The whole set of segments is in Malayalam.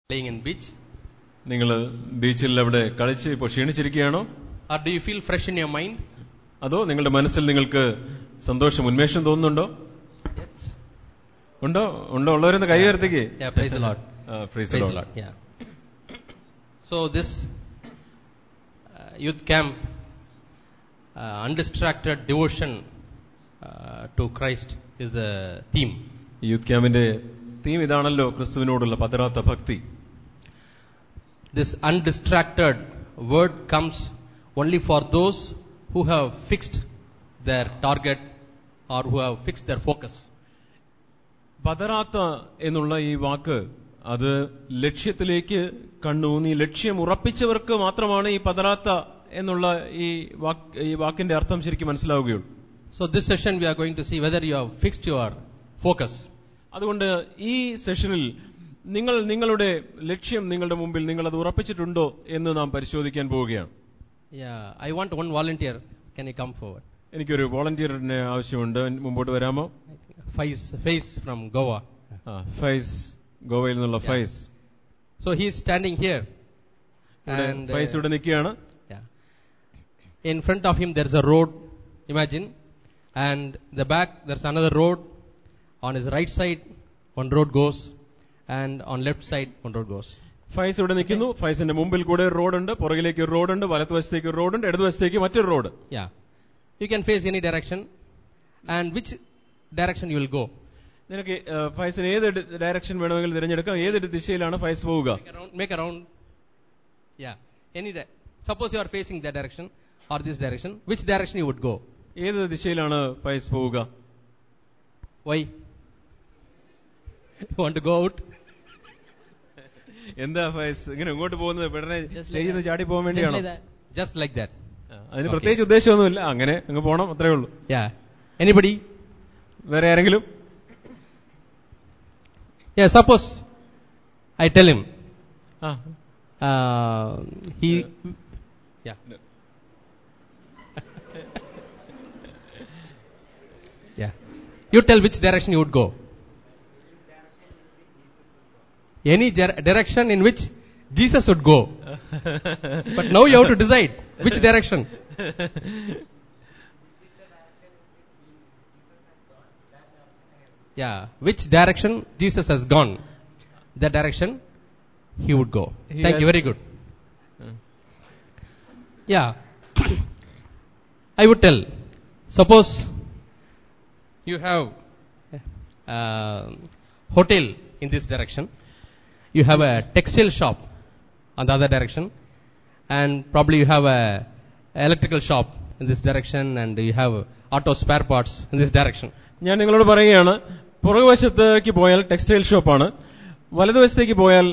playing in beach? നിങ്ങൾ ബീച്ചിൽ അവിടെ കളിച്ച് ഇപ്പോൾ ക്ഷീണിച്ചിരിക്കുകയാണോ? Or do you feel fresh in your mind? അതോ നിങ്ങളുടെ മനസ്സിൽ നിങ്ങൾക്ക് സന്തോഷം ഉന്മേഷം തോന്നുന്നുണ്ടോ? Yes. ഉണ്ടോ? ഉള്ളവരൊന്ന് കൈ ഉയർത്തിക്കേ. Yeah, praise the Lord. Praise the Lord. Yeah. So this youth camp, undistracted devotion to Christ is the theme. Youth ക്യാമ്പിന്റെ തീം ഇതാണല്ലോ, ക്രിസ്തുവിനോടുള്ള പതറാത്ത ഭക്തി. This undistracted word comes only for those who have fixed their target or who have fixed their focus. പതറാത്ത എന്നുള്ള ഈ വാക്ക് അത് ലക്ഷ്യത്തിലേക്ക് കണ്ണൂന്നി ലക്ഷ്യം ഉറപ്പിച്ചവർക്ക് മാത്രമാണ് ഈ പതറാത്ത എന്നുള്ള ഈ വാക്കിന്റെ അർത്ഥം ശരിക്കും മനസ്സിലാവുകയുള്ളൂ. So this session we are going to see whether you have fixed your focus. അതുകൊണ്ട് ഈ സെഷനിൽ നിങ്ങളുടെ ലക്ഷ്യം നിങ്ങളുടെ മുമ്പിൽ നിങ്ങൾ അത് ഉറപ്പിച്ചിട്ടുണ്ടോ എന്ന് നാം പരിശോധിക്കാൻ പോവുകയാണ്. Yeah, I want one volunteer. Can you come forward? എനിക്കൊരു വോളണ്ടിയറിനെ ആവശ്യമുണ്ട്. മുമ്പോട്ട് വരാമോ? Faiz from Goa. ഫൈസ്, ഗോവയിൽ നിന്നുള്ള Faiz. So he is standing here. And Faiz ഇവിടെ നിൽക്കുകയാണ്. Yeah. In front of him there is a road, imagine, and the back there is another road. On his right side one road goes and on left side one road goes. Faiz ഇവിടെ നിൽക്കുന്നു. ഫൈസിന്റെ മുമ്പിൽ കൂടെ ഒരു റോഡുണ്ട്, പുറകിലേക്ക് ഒരു റോഡുണ്ട്, വലതുവശത്തേക്ക് ഒരു റോഡുണ്ട്, ഇടതുവശത്തേക്ക് മറ്റൊരു road. Yeah. You can face any direction. And which direction you will go? നിനക്ക് ഫൈസിന് ഏത് ഡയറക്ഷൻ വേണമെങ്കിലും തിരഞ്ഞെടുക്കാം. ഏത് ദിശയിലാണ് ഫൈസ് പോവുക? Make around. Yeah. Suppose you are facing that direction or this direction. Which direction you would go? ഏത് ദിശയിലാണ് ഫൈസ് പോവുക? Why? You want to go out? എന്താ ഫൈസ് ഇങ്ങനെ ഇങ്ങോട്ട് പോകുന്നത്? പെട്ടെന്ന് സ്റ്റേജിൽ നിന്ന് ചാടി പോകാൻ വേണ്ടിയാണോ? Just like that. അതിന് പ്രത്യേകിച്ച് ഉദ്ദേശമൊന്നുമില്ല, അങ്ങനെ അങ്ങ് പോകണം, അത്രേ ഉള്ളൂ. Yeah. Anybody? വേറെ ആരെങ്കിലും? Yeah, suppose I tell him. Yeah. Yeah. You tell which direction you would go. Any direction in which Jesus would go. But now you have to decide which direction. Yeah, which direction Jesus has gone, that direction he would go. Thank you, very good. Yeah. I would tell, suppose you have hotel in this direction, you have a textile shop on the other direction, and probably you have a electrical shop in this direction, and you have auto spare parts in this direction. ഞാൻ നിങ്ങളോട് പറയുകയാണ്, പുറകുവശത്തേക്ക് പോയാൽ ടെക്സ്റ്റൈൽ ഷോപ്പാണ്, വലതുവശത്തേക്ക് പോയാൽ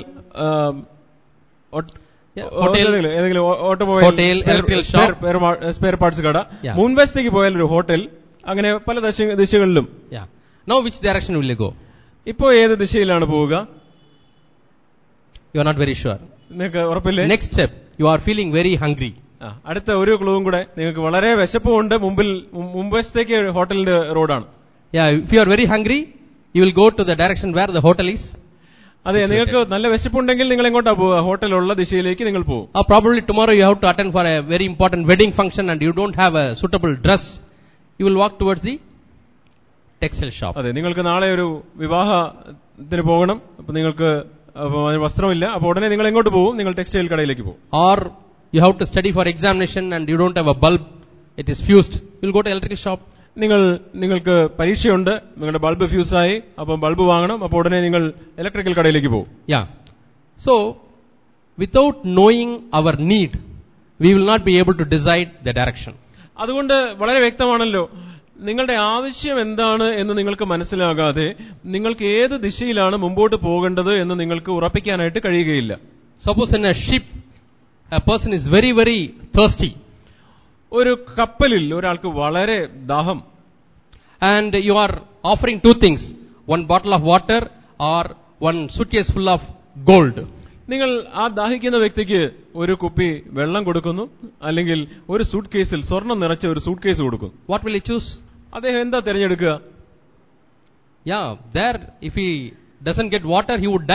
ഏതെങ്കിലും ഓട്ടോമൊബൈൽ സ്പെയർ പാർട്സ് കട, മുൻവശത്തേക്ക് പോയാൽ ഒരു ഹോട്ടൽ, അങ്ങനെ പല ദിശകളിലും. Now which direction will you go? ഇപ്പോ ഏത് ദിശയിലാണ് പോവുക? You are not very sure. നിങ്ങൾക്ക് ഉറപ്പില്ലേ? Next step, you are feeling very hungry. അടുത്ത ഒരു ക്ലൂവും കൂടെ, നിങ്ങൾക്ക് വളരെ വിശപ്പുണ്ട്, മുൻവശത്തേക്ക് ഹോട്ടലിന്റെ റോഡാണ്. Yeah, if you are very hungry, you will go to the direction where the hotel is. അതെ, നിങ്ങൾക്ക് നല്ല വിശപ്പുണ്ടെങ്കിൽ നിങ്ങൾ എങ്ങോട്ടാ പോവുക? ഹോട്ടലുള്ള ദിശയിലേക്ക് നിങ്ങൾ പോകും. Or probably tomorrow you have to attend for a very important wedding function and you don't have a suitable dress. You will walk towards the textile shop. അതെ, നിങ്ങൾക്ക് നാളെ ഒരു വിവാഹത്തിന് പോകണം, അപ്പൊ നിങ്ങൾക്ക് വസ്ത്രമില്ല, അപ്പൊ ഉടനെ നിങ്ങൾ എങ്ങോട്ട് പോകും? നിങ്ങൾ ടെക്സ്റ്റൈൽ കടയിലേക്ക് പോകും. Or you have to study for examination and you don't have a bulb, it is fused, you will go to electrical shop. നിങ്ങൾക്ക് പരീക്ഷയുണ്ട്, നിങ്ങളുടെ ബൾബ് ഫ്യൂസായി, അപ്പം ബൾബ് വാങ്ങണം, അപ്പോൾ ഉടനെ നിങ്ങൾ ഇലക്ട്രിക്കൽ കടയിലേക്ക് പോകും. Yeah. So without knowing our need, we will not be able to decide the direction. അതുകൊണ്ട് വളരെ വ്യക്തമാണല്ലോ, നിങ്ങളുടെ ആവശ്യം എന്താണ് എന്ന് നിങ്ങൾക്ക് മനസ്സിലാകാതെ നിങ്ങൾക്ക് ഏത് ദിശയിലാണ് മുമ്പോട്ട് പോകേണ്ടത് എന്ന് നിങ്ങൾക്ക് ഉറപ്പിക്കാനായിട്ട് കഴിയുകയില്ല. Suppose in a ship a person is very very thirsty. ഒരു കപ്പലിൽ ഒരാൾക്ക് വളരെ ദാഹം, and you are offering two things, one bottle of water or one suitcase full of gold. നിങ്ങൾ ആ ദാഹിക്കുന്ന വ്യക്തിക്ക് ഒരു കുപ്പി വെള്ളം കൊടുക്കുന്നു, അല്ലെങ്കിൽ ഒരു സൂട്ട് കേസിൽ സ്വർണം നിറച്ച ഒരു സൂട്ട് കേസ് കൊടുക്കുന്നു. What will he choose? അദ്ദേഹം എന്താ തിരഞ്ഞെടുക്കുക? Yeah, there if he doesn't get water he would die.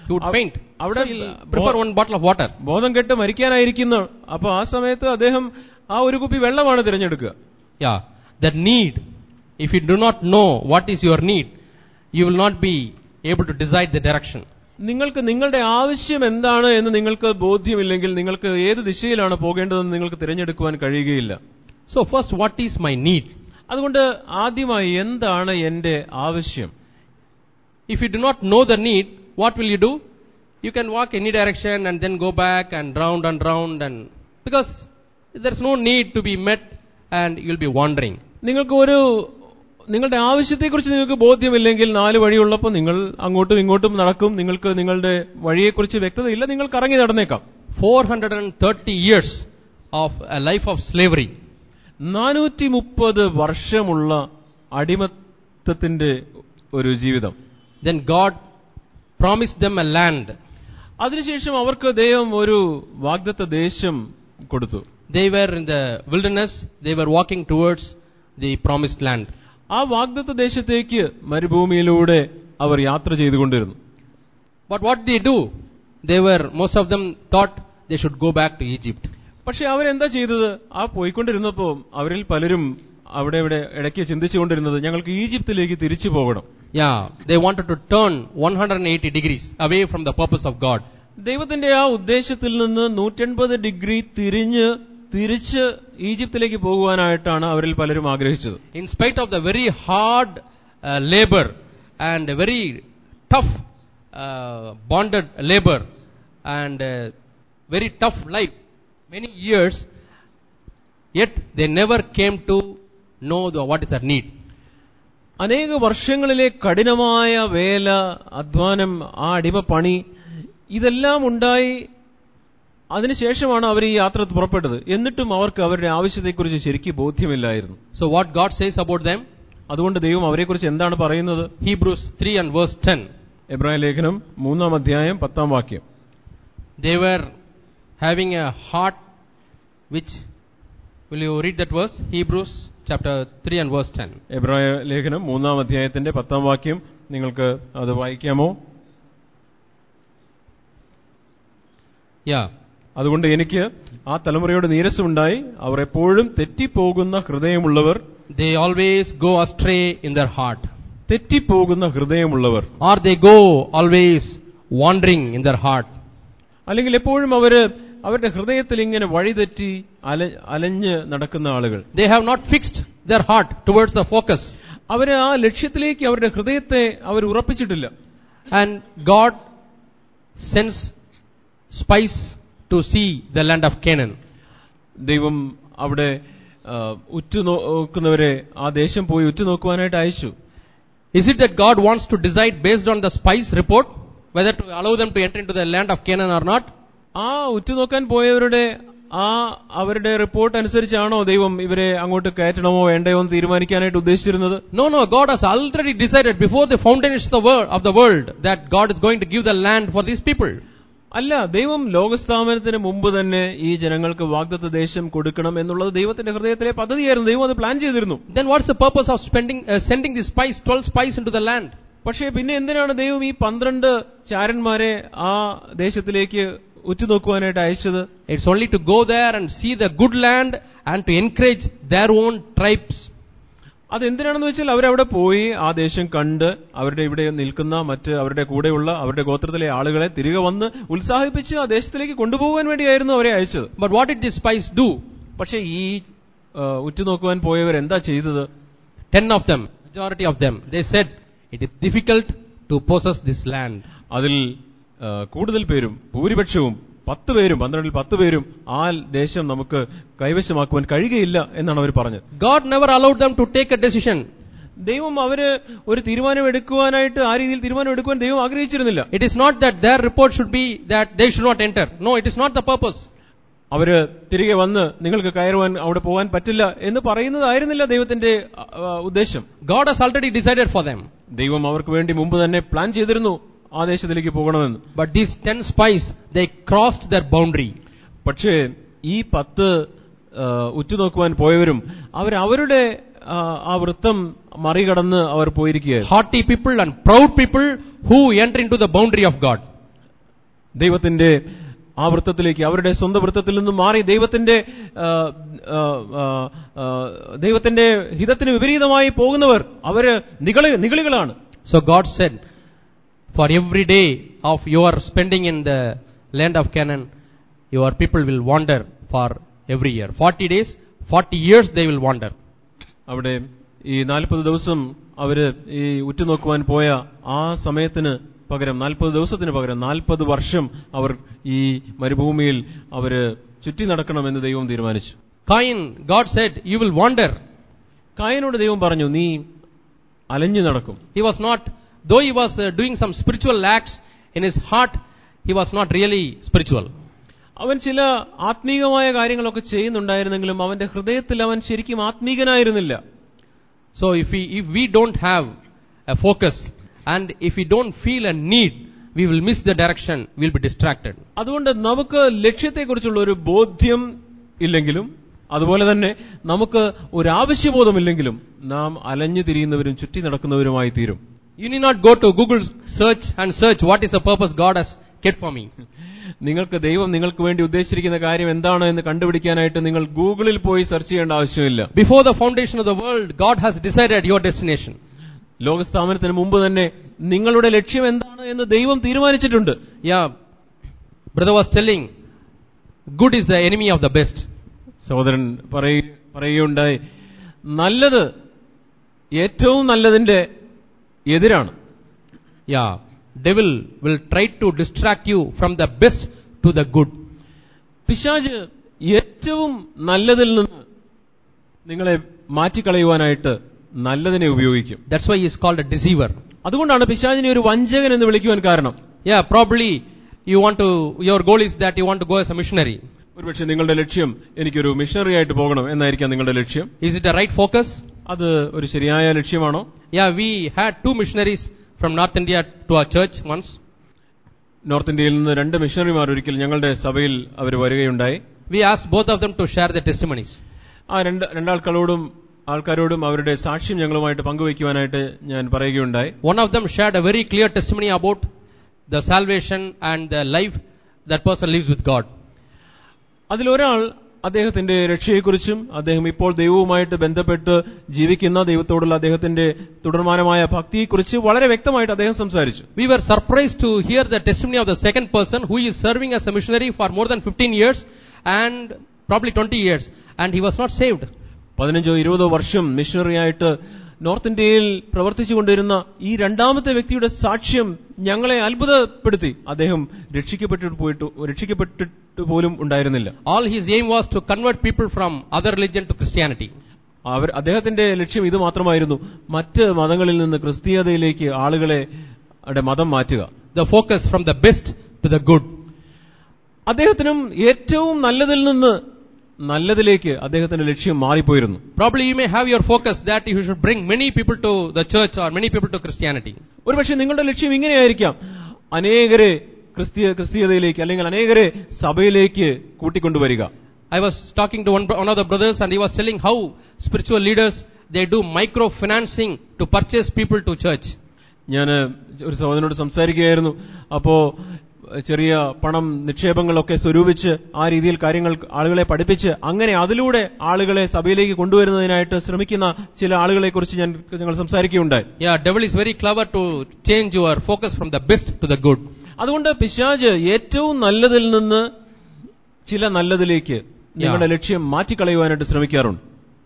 He would faint. അവിടെ So he'll prefer one bottle of water. ബോധം കെട്ട് മരിക്കാനായിരിക്കുന്നു. അപ്പൊ ആ സമയത്ത് അദ്ദേഹം ആ ഒരു കുപ്പി വെള്ളമാണ് തിരഞ്ഞെടുക്കുക. Yeah, that need. If you do not know what is your need, you will not be able to decide the direction. നിങ്ങൾക്ക് നിങ്ങളുടെ ആവശ്യം എന്താണ് എന്ന് നിങ്ങൾക്ക് ബോധ്യമില്ലെങ്കിൽ നിങ്ങൾക്ക് ഏത് ദിശയിലാണ് പോകേണ്ടതെന്ന് നിങ്ങൾക്ക് തിരഞ്ഞെടുക്കുവാൻ കഴിയുകയില്ല. So first, what is my need? അതുകൊണ്ട് ആദ്യമായി എന്താണ് എന്റെ ആവശ്യം? If you do not know the need, what will you do? You can walk any direction and then go back and round and because there's no need to be met and you'll be wandering. നിങ്ങളുടെ ആവശ്യത്തെക്കുറിച്ച് നിങ്ങൾക്ക് ബോധ്യമില്ലെങ്കിൽ 4 വഴിയുള്ളപ്പോൾ നിങ്ങൾ അങ്ങോട്ടും ഇങ്ങോട്ടും നടക്കും. നിങ്ങൾക്ക് നിങ്ങളുടെ വഴിയെക്കുറിച്ച് വ്യക്തതയില്ല, നിങ്ങൾ കറങ്ങി നടന്നേക്കാം. 430 years of a life of slavery. 430 വർഷമുള്ള അടിമത്തത്തിന്റെ ഒരു ജീവിതം. Then God promised them a land. അതിനുശേഷം അവർക്ക് ദൈവം ഒരു വാഗ്ദത്ത ദേശം കൊടുത്തു. They were in the wilderness. They were walking towards the promised land. ആ വാഗ്ദത്ത ദേശത്തേക്ക് മരുഭൂമിയിലൂടെ അവർ യാത്ര ചെയ്തുകൊണ്ടിരുന്നു. But what they do? Most of them thought they should go back to Egypt. പക്ഷെ അവരെന്താ ചെയ്തത്? ആ പോയിക്കൊണ്ടിരുന്നപ്പോ അവരിൽ പലരും അവിടെ ഇടയ്ക്ക് ചിന്തിച്ചുകൊണ്ടിരുന്നത് ഞങ്ങൾക്ക് ഈജിപ്തിലേക്ക് തിരിച്ചു പോകണം. Yeah, they wanted to turn 180 degrees away from the purpose of God. ദൈവത്തിന്റെ ആ ഉദ്ദേശത്തിൽ നിന്ന് 180 ഡിഗ്രി തിരിച്ച് ഈജിപ്തിലേക്ക് പോകുവാനായിട്ടാണ് അവരിൽ പലരും ആഗ്രഹിച്ചത്. In spite of the very hard labor and very tough bonded labor and very tough life, many years, yet they never came to know what is their need. അനേക വർഷങ്ങളിലെ കഠിനമായ വേല, അധ്വാനം, ആ അടിമപ്പണി ഇതെല്ലാം ഉണ്ടായി. അതിനുശേഷമാണ് അവർ ഈ യാത്ര പുറപ്പെട്ടത്. എന്നിട്ടും അവർക്ക് അവരുടെ ആവശ്യത്തെക്കുറിച്ച് ശരിക്കും ബോധ്യമില്ലായിരുന്നു. So what God says about them? അതുകൊണ്ട് ദൈവം അവരെക്കുറിച്ച് എന്താണ് പറയുന്നത്? Hebrews 3 and verse 10. എബ്രായ ലേഖനം 3-ാം അധ്യായം 10-ാം വാക്യം. They were having a heart which, will you read that verse? Hebrews chapter 3 and verse 10. എബ്രായ ലേഖനം 3-ാം അധ്യായത്തിന്റെ 10-ാം വാക്യം നിങ്ങൾക്ക് അത് വായിക്കാമോ? Yeah. അതുകൊണ്ട് എനിക്ക് ആ തലമുറയോട് നീരസമുണ്ടായി. അവർ എപ്പോഴും തെറ്റിപ്പോകുന്ന ഹൃദയമുള്ളവർ. They always go astray in their heart. തെറ്റിപ്പോകുന്ന ഹൃദയമുള്ളവർ. Or they go always wandering in their heart. അല്ലെങ്കിൽ എപ്പോഴും അവരുടെ ഹൃദയത്തിൽ ഇങ്ങനെ വഴിതെറ്റി അലഞ്ഞ് നടക്കുന്ന ആളുകൾ. They have not fixed their heart towards the focus. അവര് ആ ലക്ഷ്യത്തിലേക്ക് അവരുടെ ഹൃദയത്തെ അവർ ഉറപ്പിച്ചിട്ടില്ല. And God sends spies to see the land of Canaan. ദൈവം അവിടെ ഉറ്റുനോക്കുന്നവരെ ആ ദേശം പോയി ഉറ്റുനോക്കുവാനായിട്ട് അയച്ചു. Is it that God wants to decide based on the spies report whether to allow them to enter into the land of Canaan or not? ആ ഉറ്റുനോക്കാൻ പോയവരുടെ അവരുടെ റിപ്പോർട്ട് അനുസരിച്ചാണോ ദൈവം ഇവരെ അങ്ങോട്ട് കയറ്റണമോ വേണ്ടയോ എന്ന് തീരുമാനിക്കാനായിട്ട് ഉദ്ദേശിച്ചിരുന്നത്? No, God has already decided before the foundations of the world that God is going to give the land for these people. അല്ല, ദൈവം ലോകസ്ഥാപനത്തിന് മുമ്പ് തന്നെ ഈ ജനങ്ങൾക്ക് വാഗ്ദത്ത ദേശം കൊടുക്കണം എന്നുള്ളത് ദൈവത്തിന്റെ ഹൃദയത്തിലെ പദ്ധതിയായിരുന്നു. ദൈവം അത് പ്ലാൻ ചെയ്തിരുന്നു. Then what's the purpose of sending the spies, 12 spies into the land? പക്ഷേ പിന്നെ എന്തിനാണ് ദൈവം ഈ 12 ചാരന്മാരെ ആ ദേശത്തിലേക്ക് ഉറ്റുനോക്കുവാനായിട്ട് അയച്ചത്? It's only to go there and see the good land and to encourage their own tribes. അതെന്തിനാണെന്ന് വെച്ചാൽ അവരവിടെ പോയി ആ ദേശം കണ്ട് അവരുടെ ഇവിടെ നിൽക്കുന്ന മറ്റ് അവരുടെ കൂടെയുള്ള അവരുടെ ഗോത്രത്തിലെ ആളുകളെ തിരികെ വന്ന് ഉത്സാഹിപ്പിച്ച് ആ ദേശത്തിലേക്ക് കൊണ്ടുപോകാൻ വേണ്ടിയായിരുന്നു അവരെ അയച്ചത്. But what did these spies do? പക്ഷേ ഈ ഉറ്റുനോക്കുവാൻ പോയവർ എന്താ ചെയ്തത്? 10 of them, majority of them, they said it is difficult to possess this land. അതിൽ കൂടുതൽ പേരും ഭൂരിപക്ഷവും 10 പേരും 12-ൽ 10 പേരും ആ ദേശം നമുക്ക് കൈവശമാക്കുവാൻ കഴിയുകയില്ല എന്നാണ് അവർ പറഞ്ഞത്. God never allowed them to take a decision. ദൈവം അവര് ഒരു തീരുമാനം എടുക്കുവാനായിട്ട് ആ രീതിയിൽ തീരുമാനം എടുക്കുവാൻ ദൈവം ആഗ്രഹിച്ചിരുന്നില്ല. It is not that their report should be that they should not enter. No, it is not the purpose. അവര് തിരികെ വന്ന് നിങ്ങൾക്ക് കയറുവാൻ അവിടെ പോകാൻ പറ്റില്ല എന്ന് പറയുന്നതായിരുന്നില്ല ദൈവത്തിന്റെ ഉദ്ദേശം. God has already decided for them. ദൈവം അവർക്ക് വേണ്ടി മുമ്പ് തന്നെ പ്ലാൻ ചെയ്തിരുന്നു ആ ദേശത്തിലേക്ക് പോകണമെന്ന്. But these 10 spies, they crossed their boundary. പക്ഷേ ഈ 10 ഉറ്റുനോക്കുവാൻ പോയവരും അവരുടെ ആ വൃത്തം മറികടന്ന് അവർ പോയിരിക്കുകയായിരുന്നു. Haughty people and proud people who enter into the boundary of God. ദൈവത്തിന്റെ ആ വൃത്തത്തിലേക്ക്, അവരുടെ സ്വന്തം വൃത്തത്തിൽ നിന്നും മാറി ദൈവത്തിന്റെ ഹിതത്തിന് വിപരീതമായി പോകുന്നവർ അവര് നിഗളികളാണ്. So God said, for every day of your spending in the land of Canaan, your people will wander for every year. 40 days, 40 years they will wander. അവിടെ ഈ 40 ദിവസം അവര് ഈ ഉറ്റുനോക്കുവാൻ പോയ ആ സമയത്തിന് പകരം 40 ദിവസത്തിന് പകരം 40 വർഷം അവർ ഈ മരുഭൂമിയിൽ അവര് ചുറ്റി നടക്കണമെന്ന് ദൈവം തീരുമാനിച്ചു. Cain, God said, you will wander. കായനോട് ദൈവം പറഞ്ഞു, നീ അലഞ്ഞു നടക്കും. He was not, though he was doing some spiritual acts in his heart, he was not really spiritual. അവൻ ചില ആത്മീകമായ കാര്യങ്ങളൊക്കെ ചെയ്യുന്നുണ്ടായിരുന്നെങ്കിലും അവന്റെ ഹൃദയത്തിൽ അവൻ ശരിക്കും ആത്മീകനായിരുന്നില്ല. So if we don't have a focus and if we don't feel a need, we will miss the direction, we will be distracted. അതുകൊണ്ട് നമുക്ക് ലക്ഷ്യത്തെക്കുറിച്ചുള്ള ഒരു ബോധ്യം ഇല്ലെങ്കിലും, അതുപോലെ തന്നെ നമുക്ക് ഒരു ആവശ്യബോധമില്ലെങ്കിലും നാം അലഞ്ഞു തിരിയുന്നവരും ചുറ്റി നടക്കുന്നവരുമായി തീരും. You need not go to Google search and search what is the purpose God has kept for me. നിങ്ങൾക്ക് ദൈവം നിങ്ങൾക്ക് വേണ്ടി ഉദ്ദേശിച്ചിരിക്കുന്ന കാര്യം എന്താണ് എന്ന് കണ്ടുപിടിക്കാനായിട്ട് നിങ്ങൾ ഗൂഗിളിൽ പോയി സെർച്ച് ചെയ്യേണ്ട ആവശ്യമില്ല. Before the foundation of the world, God has decided your destination. ലോകസ്ഥാപനത്തിന് മുമ്പ് തന്നെ നിങ്ങളുടെ ലക്ഷ്യം എന്താണ് എന്ന് ദൈവം തീരുമാനിച്ചിട്ടുണ്ട്. Yeah, brother was telling, good is the enemy of the best. സഹോദരൻ പറയുകയുണ്ടായി, നല്ലത് ഏറ്റവും നല്ലതിന്റെ എതിരാണ്. Yeah, devil will try to distract you from the best to the good. പിശാച് ഏറ്റവും നല്ലതിൽ നിന്ന് നിങ്ങളെ മാറ്റിക്കളയുവാനായിട്ട് നല്ലതിനെ ഉപയോഗിക്കും. That's why he is called a deceiver. അതുകൊണ്ടാണ് പിശാചിനെ ഒരു വഞ്ചകൻ എന്ന് വിളിക്കുവാൻ കാരണം. Yeah, probably your goal is that you want to go as a missionary. ഒരുപക്ഷെ നിങ്ങളുടെ ലക്ഷ്യം എനിക്കൊരു മിഷണറി ആയിട്ട് പോകണം എന്നായിരിക്കാം നിങ്ങളുടെ ലക്ഷ്യം. Is it the right focus? അത് ഒരു ശരിയായ ലക്ഷ്യമാണോ? Yeah, we had 2 missionaries from North India to our church once. North ഇന്ത്യയിൽ നിന്ന് 2 മിഷണറിമാർ ഒരിക്കൽ ഞങ്ങളുടെ സഭയിൽ അവർ വരികയുണ്ടായി. We asked both of them to share their testimonies. ആ ആൾക്കാരോടും അവരുടെ സാക്ഷ്യം ഞങ്ങളുമായിട്ട് പങ്കുവയ്ക്കുവാനായിട്ട് ഞാൻ പറയുകയുണ്ടായി. One of them shared a very clear testimony about the salvation and the life that person lives with God. അതിലൊരാൾ അദ്ദേഹത്തിന്റെ രക്ഷയെക്കുറിച്ചും അദ്ദേഹം ഇപ്പോൾ ദൈവവുമായിട്ട് ബന്ധപ്പെട്ട് ജീവിക്കുന്ന ദൈവത്തോടുള്ള അദ്ദേഹത്തിന്റെ തുടർമാനമായ ഭക്തിയെക്കുറിച്ച് വളരെ വ്യക്തമായിട്ട് അദ്ദേഹം സംസാരിച്ചു. We were surprised to hear the testimony of the second person who is serving as a missionary for more than 15 years and probably 20 years and he was not saved. 15-20 വർഷം മിഷണറി ആയിട്ട് നോർത്ത് ഇന്ത്യയിൽ പ്രവർത്തിച്ചുകൊണ്ടിരുന്ന ഈ രണ്ടാമത്തെ വ്യക്തിയുടെ സാക്ഷ്യം ഞങ്ങളെ അത്ഭുതപ്പെടുത്തി. അദ്ദേഹം രക്ഷിക്കപ്പെട്ടിട്ട് പോലും ഉണ്ടായിരുന്നില്ല. All his aim was to convert people from other religion to Christianity. അദ്ദേഹത്തിന്റെ ലക്ഷ്യം ഇത് മാത്രമായിരുന്നു, മറ്റ് മതങ്ങളിൽ നിന്ന് ക്രിസ്തീയതയിലേക്ക് ആളുകളെ മതം മാറ്റുക. The focus from the best to the good. അദ്ദേഹത്തിനും ഏറ്റവും നല്ലതിൽ നിന്ന് നല്ലതിലേക്ക് അദ്ദേഹത്തിന്റെ ലക്ഷ്യം മാറിപ്പോയിരുന്നു. Probably you may have your focus that you should bring many people to the church or many people to Christianity. ഒരുപക്ഷെ നിങ്ങളുടെ ലക്ഷ്യം ഇങ്ങനെയായിരിക്കാം, അനേകരെ ക്രിസ്തീയതയിലേക്ക് അല്ലെങ്കിൽ അനേകരെ സഭയിലേക്ക് കൂട്ടിക്കൊണ്ടുവരിക. I was talking to one of the brothers and he was telling how spiritual leaders they do microfinancing to purchase people to church. ഞാൻ ഒരു സഹോദരനോട് സംസാരിക്കുകയായിരുന്നു. അപ്പോ ചെറിയ പണം നിക്ഷേപങ്ങളൊക്കെ സ്വരൂപിച്ച് ആ രീതിയിൽ കാര്യങ്ങൾ ആളുകളെ പഠിപ്പിച്ച് അങ്ങനെ അതിലൂടെ ആളുകളെ സഭയിലേക്ക് കൊണ്ടുവരുന്നതിനായിട്ട് ശ്രമിക്കുന്ന ചില ആളുകളെ കുറിച്ച് ഞങ്ങൾ സംസാരിക്കുകയുണ്ടായി. Yeah, devil is very clever to change your focus from the best to the good. അതുകൊണ്ട് പിശാച് ഏറ്റവും നല്ലതിൽ നിന്ന് ചില നല്ലതിലേക്ക് നിങ്ങളുടെ ലക്ഷ്യം മാറ്റിക്കളയുവാനായിട്ട് ശ്രമിക്കാറുണ്ട്.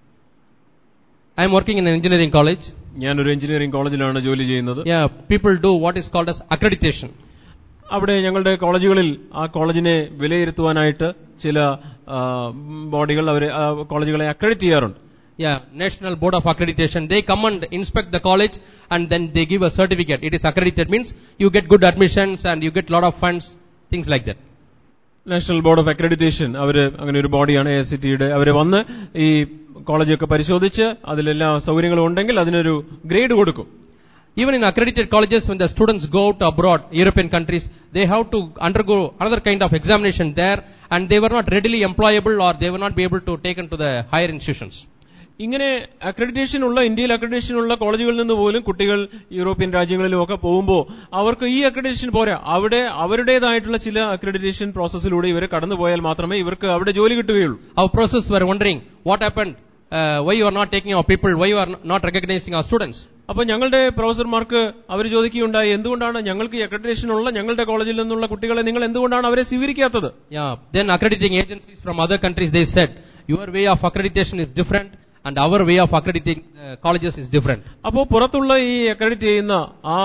I am working in an engineering college. ഞാനൊരു എഞ്ചിനീയറിംഗ് കോളേജിലാണ് ജോലി ചെയ്യുന്നത്. Yeah, people do what is called as accreditation. അവിടെ ഞങ്ങളുടെ കോളേജുകളിൽ ആ കോളേജിനെ വിലയിരുത്തുവാനായിട്ട് ചില ബോഡികൾ അവരെ കോളേജുകളെ അക്രെഡിറ്റ് ചെയ്യാറുണ്ട്. Yeah, National Board of Accreditation. They come and inspect the college and then they give a certificate. It is accredited means you get good admissions and you get lot of funds, things like that. National Board of Accreditation അവര് അങ്ങനെ ഒരു ബോഡിയാണ് AICTE. അവര് വന്ന് ഈ കോളേജൊക്കെ പരിശോധിച്ച് അതിലെല്ലാ സൗകര്യങ്ങളും ഉണ്ടെങ്കിൽ അതിനൊരു ഗ്രേഡ് കൊടുക്കും. Even in accredited colleges, when the students go to abroad, European countries, they have to undergo another kind of examination there and they were not readily employable or they will not be able to take into the higher institutions. ഇങ്ങനെ അക്രഡിറ്റേഷൻ ഉള്ള ഇന്ത്യയിൽ അക്രഡിറ്റേഷൻ ഉള്ള കോളേജുകളിൽ നിന്ന് പോലും കുട്ടികൾ യൂറോപ്യൻ രാജ്യങ്ങളിലും ഒക്കെ പോകുമ്പോൾ അവർക്ക് ഈ അക്രഡിറ്റേഷൻ പോരാ. അവിടെ അവരുടേതായിട്ടുള്ള ചില അക്രഡിറ്റേഷൻ പ്രോസസ്സിലൂടെ ഇവർ കടന്നുപോയാൽ മാത്രമേ ഇവർക്ക് അവിടെ ജോലി കിട്ടുകയുള്ളൂ. Our professors were wondering what happened, why you are not taking our people, why you are not recognizing our students. അപ്പൊ ഞങ്ങളുടെ പ്രൊഫസർമാർക്ക് അവർ ചോദിക്കുകയുണ്ടായി, എന്തുകൊണ്ടാണ് ഞങ്ങൾക്ക് ഈ അക്രഡിറ്റേഷൻ ഉള്ള ഞങ്ങളുടെ കോളേജിൽ നിന്നുള്ള കുട്ടികളെ നിങ്ങൾ എന്തുകൊണ്ടാണ് അവരെ സ്വീകരിക്കാത്തത്? Then accrediting agencies from other countries, they said, your way of accreditation is different and our way of accrediting colleges is different. അപ്പോൾ പുറത്തുള്ള ഈ അക്രഡിറ്റ് ചെയ്യുന്ന ആ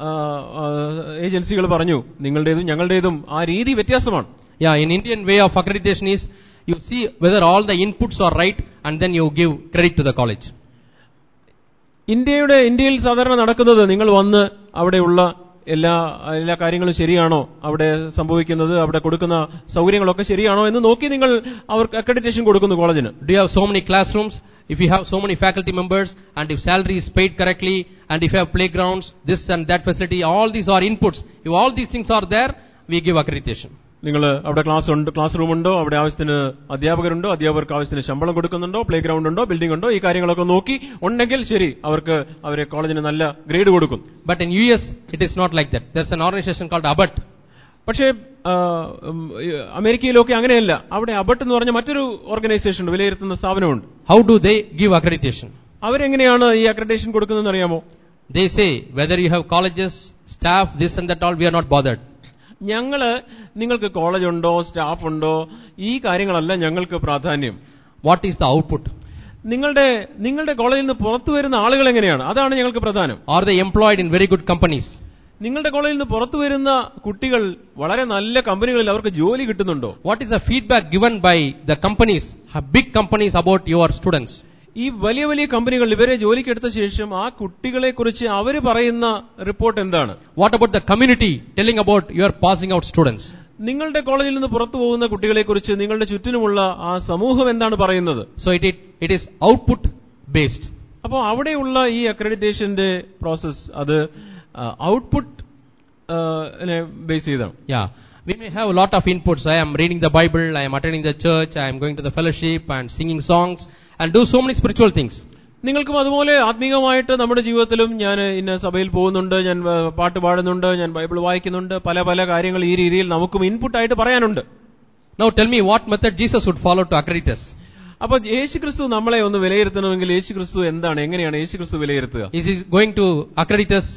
ഏജൻസികൾ പറഞ്ഞു, നിങ്ങളുടേതും ഞങ്ങളുടേതും ആ രീതി വ്യത്യാസമാണ്. In Indian way of accreditation is, you see whether all the inputs are right and then you give credit to the college. ഇന്ത്യയിൽ സാധാരണ നടക്കുന്നത്, നിങ്ങൾ വന്ന് അവിടെയുള്ള എല്ലാ കാര്യങ്ങളും ശരിയാണോ, അവിടെ സംഭവിക്കുന്നത്, അവിടെ കൊടുക്കുന്ന സൗകര്യങ്ങളൊക്കെ ശരിയാണോ എന്ന് നോക്കി നിങ്ങൾ അവർക്ക് അക്രഡിറ്റേഷൻ കൊടുക്കുന്നു കോളേജിന്. Do you have so many classrooms? If you have so many faculty members and if salary is paid correctly and if you have playgrounds, this and that facility, all these are inputs. If all these things are there, we give accreditation. നിങ്ങൾ അവിടെ ക്ലാസ് റൂം ഉണ്ടോ, അവിടെ ആവശ്യത്തിന് അധ്യാപകരുണ്ടോ, അധ്യാപകർക്ക് ആവശ്യത്തിന് ശമ്പളം കൊടുക്കുന്നുണ്ടോ, പ്ലേ ഗ്രൗണ്ട് ഉണ്ടോ, ബിൽഡിംഗ് ഉണ്ടോ, ഈ കാര്യങ്ങളൊക്കെ നോക്കി ഉണ്ടെങ്കിൽ ശരി, അവരെ കോളേജിന് നല്ല ഗ്രേഡ് കൊടുക്കും. But in US it is not like that. There's an organization called ABBAT. പക്ഷേ അമേരിക്കയിലൊക്കെ അങ്ങനെയല്ല. അവിടെ അബട്ട് എന്ന് പറഞ്ഞ മറ്റൊരു ഓർഗനൈസേഷൻ ഉണ്ട്, വിലയിരുത്തുന്ന സ്ഥാപനമുണ്ട്. How do they give accreditation? അവരെങ്ങനെയാണ് ഈ അക്രഡിറ്റേഷൻ കൊടുക്കുന്നതെന്ന് അറിയാമോ? They say whether you have colleges, staff, this and that, all, we are not bothered. നിങ്ങൾക്ക് കോളേജ് ഉണ്ടോ, സ്റ്റാഫ് ഉണ്ടോ, ഈ കാര്യങ്ങളല്ല ഞങ്ങൾക്ക് പ്രാധാന്യം. What is the output? നിങ്ങളുടെ കോളേജിൽ നിന്ന് പുറത്തു വരുന്ന ആളുകൾ എങ്ങനെയാണ്, അതാണ് ഞങ്ങൾക്ക് പ്രധാനം. Are they employed in very good companies? നിങ്ങളുടെ കോളേജിൽ നിന്ന് പുറത്തു വരുന്ന കുട്ടികൾ വളരെ നല്ല കമ്പനികളിൽ അവർക്ക് ജോലി കിട്ടുന്നുണ്ടോ? What is the feedback given by the companies, big companies, about your students? ഈ വലിയ വലിയ കമ്പനികൾ ഇവരെ ജോലിക്ക് എടുത്ത ശേഷം ആ കുട്ടികളെ കുറിച്ച് അവര് പറയുന്ന റിപ്പോർട്ട് എന്താണ്? What about the community telling about your passing out students? നിങ്ങളുടെ കോളേജിൽ നിന്ന് പുറത്തു പോകുന്ന കുട്ടികളെ കുറിച്ച് നിങ്ങളുടെ ചുറ്റിനുമുള്ള ആ സമൂഹം എന്താണ് പറയുന്നത്? So it is output based. അപ്പോൾ അവിടെയുള്ള ഈ അക്രഡിറ്റേഷന്റെ പ്രോസസ് അത് ഔട്ട്പുട്ട് ബേസ് ചെയ്താണ്. We may have a lot of inputs. I am reading the Bible, I am attending the church, I am going to the fellowship and singing songs and do so many spiritual things. നിങ്ങൾക്കും അതുപോലെ ആത്മീയമായിട്ട് നമ്മുടെ ജീവിതത്തിലും ഞാൻ ഇന്ന സഭയിൽ പോകുന്നുണ്ട്, ഞാൻ പാട്ട് പാടുന്നുണ്ട്, ഞാൻ ബൈബിൾ വായിക്കുന്നുണ്ട്, പല കാര്യങ്ങൾ ഈ രീതിയിൽ നമുക്കും ഇൻപുട്ടായിട്ട് പറയാനുണ്ട്. Now tell me what method Jesus would follow to accredit us? അപ്പൊ യേശുക്രിസ്തു നമ്മളെ ഒന്ന് വിലയിരുത്തണമെങ്കിൽ യേശുക്രിസ്തു എങ്ങനെയാണ് യേശുക്രിസ്തു വിലയിരുത്തുക? Is he going to accredit us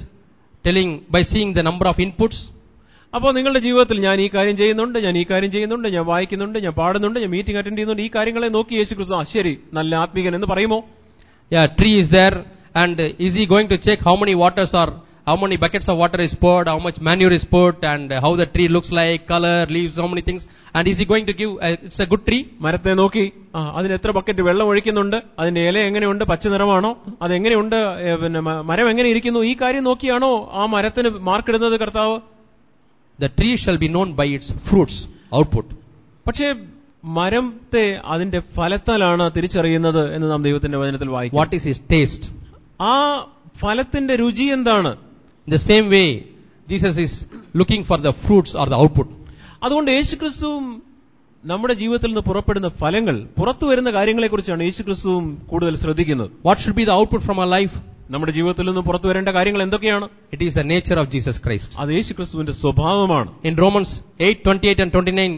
by seeing the number of inputs? അപ്പോൾ നിങ്ങളുടെ ജീവിതത്തിൽ ഞാൻ ഈ കാര്യം ചെയ്യുന്നുണ്ട്, ഞാൻ വായിക്കുന്നുണ്ട്, ഞാൻ പാടുന്നുണ്ട്, ഞാൻ മീറ്റിംഗ് അറ്റൻഡ് ചെയ്യുന്നുണ്ട്, ഈ കാര്യങ്ങളെ നോക്കി യേശുക്രിസ്തു ശരി നല്ല ആത്മീകൻ എന്ന് പറയുമോ? Tree is there and is he going to check how many buckets of water is poured, how much manure is put and how the tree looks like, color, leaves, so many things, and is he going to give it's a good tree? മരത്തെ നോക്കി അതിന് എത്ര ബക്കറ്റ് വെള്ളം ഒഴിക്കുന്നുണ്ട്, അതിന്റെ ഇല എങ്ങനെയുണ്ട്, പച്ച നിറമാണോ, അതെങ്ങനെയുണ്ട്, പിന്നെ മരം എങ്ങനെ ഇരിക്കുന്നു, ഈ കാര്യം നോക്കിയാണോ ആ മരത്തിന് മാർക്കിടുന്നത് കർത്താവ്? The tree shall be known by its fruits, output. പക്ഷേ മരത്തെ അതിന്റെ ഫലത്താലാണ് തിരിച്ചറിയുന്നത് എന്ന് നാം ദൈവത്തിന്റെ വചനത്തിൽ വായിക്കും. What is its taste? ആ ഫലത്തിന്റെ രുചി എന്താണ്? In the same way Jesus is looking for the fruits or the output. അതുകൊണ്ട് യേശുക്രിസ്തുവും നമ്മുടെ ജീവിതത്തിൽ നിന്ന് പുറപ്പെടുന്ന ഫലങ്ങൾ, പുറത്തു വരുന്ന കാര്യങ്ങളെക്കുറിച്ചാണ് യേശുക്രിസ്തുവും കൂടുതൽ ശ്രദ്ധിക്കുന്നത്. What should be the output from our life? നമ്മുടെ ജീവിതത്തിൽ നിന്ന് പുറത്തു വരേണ്ട കാര്യങ്ങൾ എന്തൊക്കെയാണ്? It is the nature of Jesus Christ. അത് യേശുക്രിസ്തുവിന്റെ സ്വഭാവമാണ്. In Romans 8:28 and 29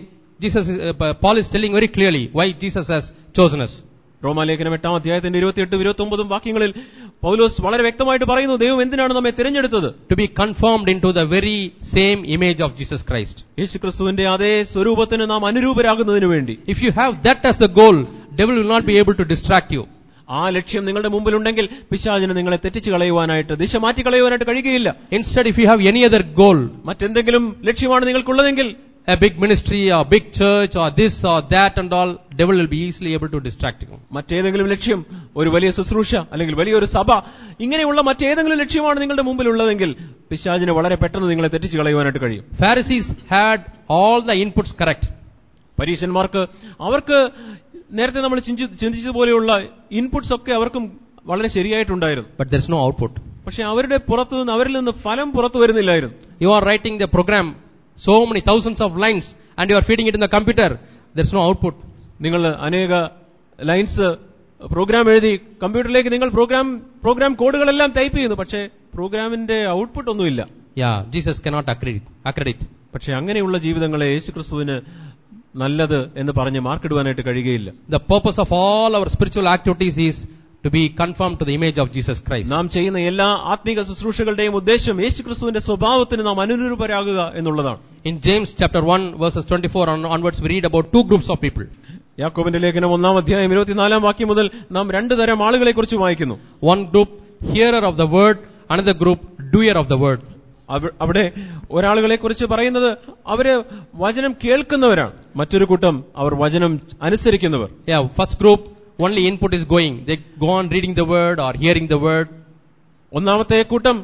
Paul is telling very clearly why Jesus has chosen us. റോമാലേഖനം 8-ാം അധ്യായത്തിന്റെ 28-29 വാക്യങ്ങളിൽ പൗലോസ് വളരെ വ്യക്തമായിട്ട് പറയുന്നു ദൈവം എന്തിനാണ് നമ്മെ തിരഞ്ഞെടുത്തത്? To be conformed into the very same image of Jesus Christ. യേശുക്രിസ്തുവിന്റെ അതേ സ്വരൂപത്തിന് നാം അനുരൂപരാകുന്നതിനു വേണ്ടി. If you have that as the goal, devil will not be able to distract you. ആ ലക്ഷ്യം നിങ്ങളുടെ മുമ്പിലുണ്ടെങ്കിൽ പിശാചിന് നിങ്ങളെ തെറ്റിച്ചു കളയുവാനായിട്ട്, ദിശ മാറ്റി കളയുവാനായിട്ട് കഴിയുകയില്ല. Instead, if you have any other goal, മറ്റെന്തെങ്കിലും ലക്ഷ്യമാണ് നിങ്ങൾക്കുള്ളതെങ്കിൽ, a big ministry or big church or this or that and all, devil will be easily able to distract you. മറ്റേതെങ്കിലും ലക്ഷ്യം, ഒരു വലിയ ശുശ്രൂഷ അല്ലെങ്കിൽ വലിയൊരു സഭ, ഇങ്ങനെയുള്ള മറ്റേതെങ്കിലും ലക്ഷ്യമാണ് നിങ്ങളുടെ മുമ്പിലുള്ളതെങ്കിൽ പിശാചിന് വളരെ പെട്ടെന്ന് നിങ്ങളെ തെറ്റിച്ചു കളയുവാനായിട്ട് കഴിയും. Pharisees had all the inputs correct. അവർക്ക് നേരത്തെ നമ്മൾ ചിന്തിച്ചതുപോലെയുള്ള ഇൻപുട്സ് ഒക്കെ അവർക്കും വളരെ ശരിയായിട്ടുണ്ടായിരുന്നു. But there is no output. പക്ഷെ അവരിൽ നിന്ന് ഫലം പുറത്തു വരുന്നില്ലായിരുന്നു. You are writing the program, so many thousands of lines, and you are feeding it in the computer. There is no output. നിങ്ങൾ അനേക ലൈൻസ് പ്രോഗ്രാം എഴുതി കമ്പ്യൂട്ടറിലേക്ക് നിങ്ങൾ പ്രോഗ്രാം കോഡുകളെല്ലാം ടൈപ്പ് ചെയ്യുന്നു, പക്ഷേ പ്രോഗ്രാമിന്റെ ഔട്ട്പുട്ട് ഒന്നുമില്ല. Yeah, Jesus cannot accredit. പക്ഷെ അങ്ങനെയുള്ള ജീവിതങ്ങളെ യേശുക്രിസ്തുവിന് നല്ലത് എന്ന് പറഞ്ഞ് മാർക്കിടുവാനായിട്ട് കഴിയുകയില്ല. The purpose of all our spiritual activities is to be conformed to the image of Jesus Christ. നാം ചെയ്യുന്ന എല്ലാ ആത്മീക ശുശ്രൂഷകളുടെയും ഉദ്ദേശം യേശുക്രിസ്തുവിന്റെ സ്വഭാവത്തിന് നാം അനുരൂപരാകുക എന്നുള്ളതാണ്. In James chapter 1 verses 24 onwards we read about two groups of people. യാക്കോബിന്റെ ലേഖനം 1-ാം അധ്യായം 24-ാം വാക്യം മുതൽ നാം രണ്ടു തരം ആളുകളെ കുറിച്ച് വായിക്കുന്നു. One group hearer of the word, another group doer of the word. അവിടെ ഒരാളുകളെ കുറിച്ച് പറയുന്നത് അവര് വചനം കേൾക്കുന്നവരാണ്, മറ്റൊരു കൂട്ടം അവർ വചനം അനുസരിക്കുന്നവർ. Yeah, first group only input is going, they go on reading the word or hearing the word. ഒന്നാമത്തെ കൂട്ടം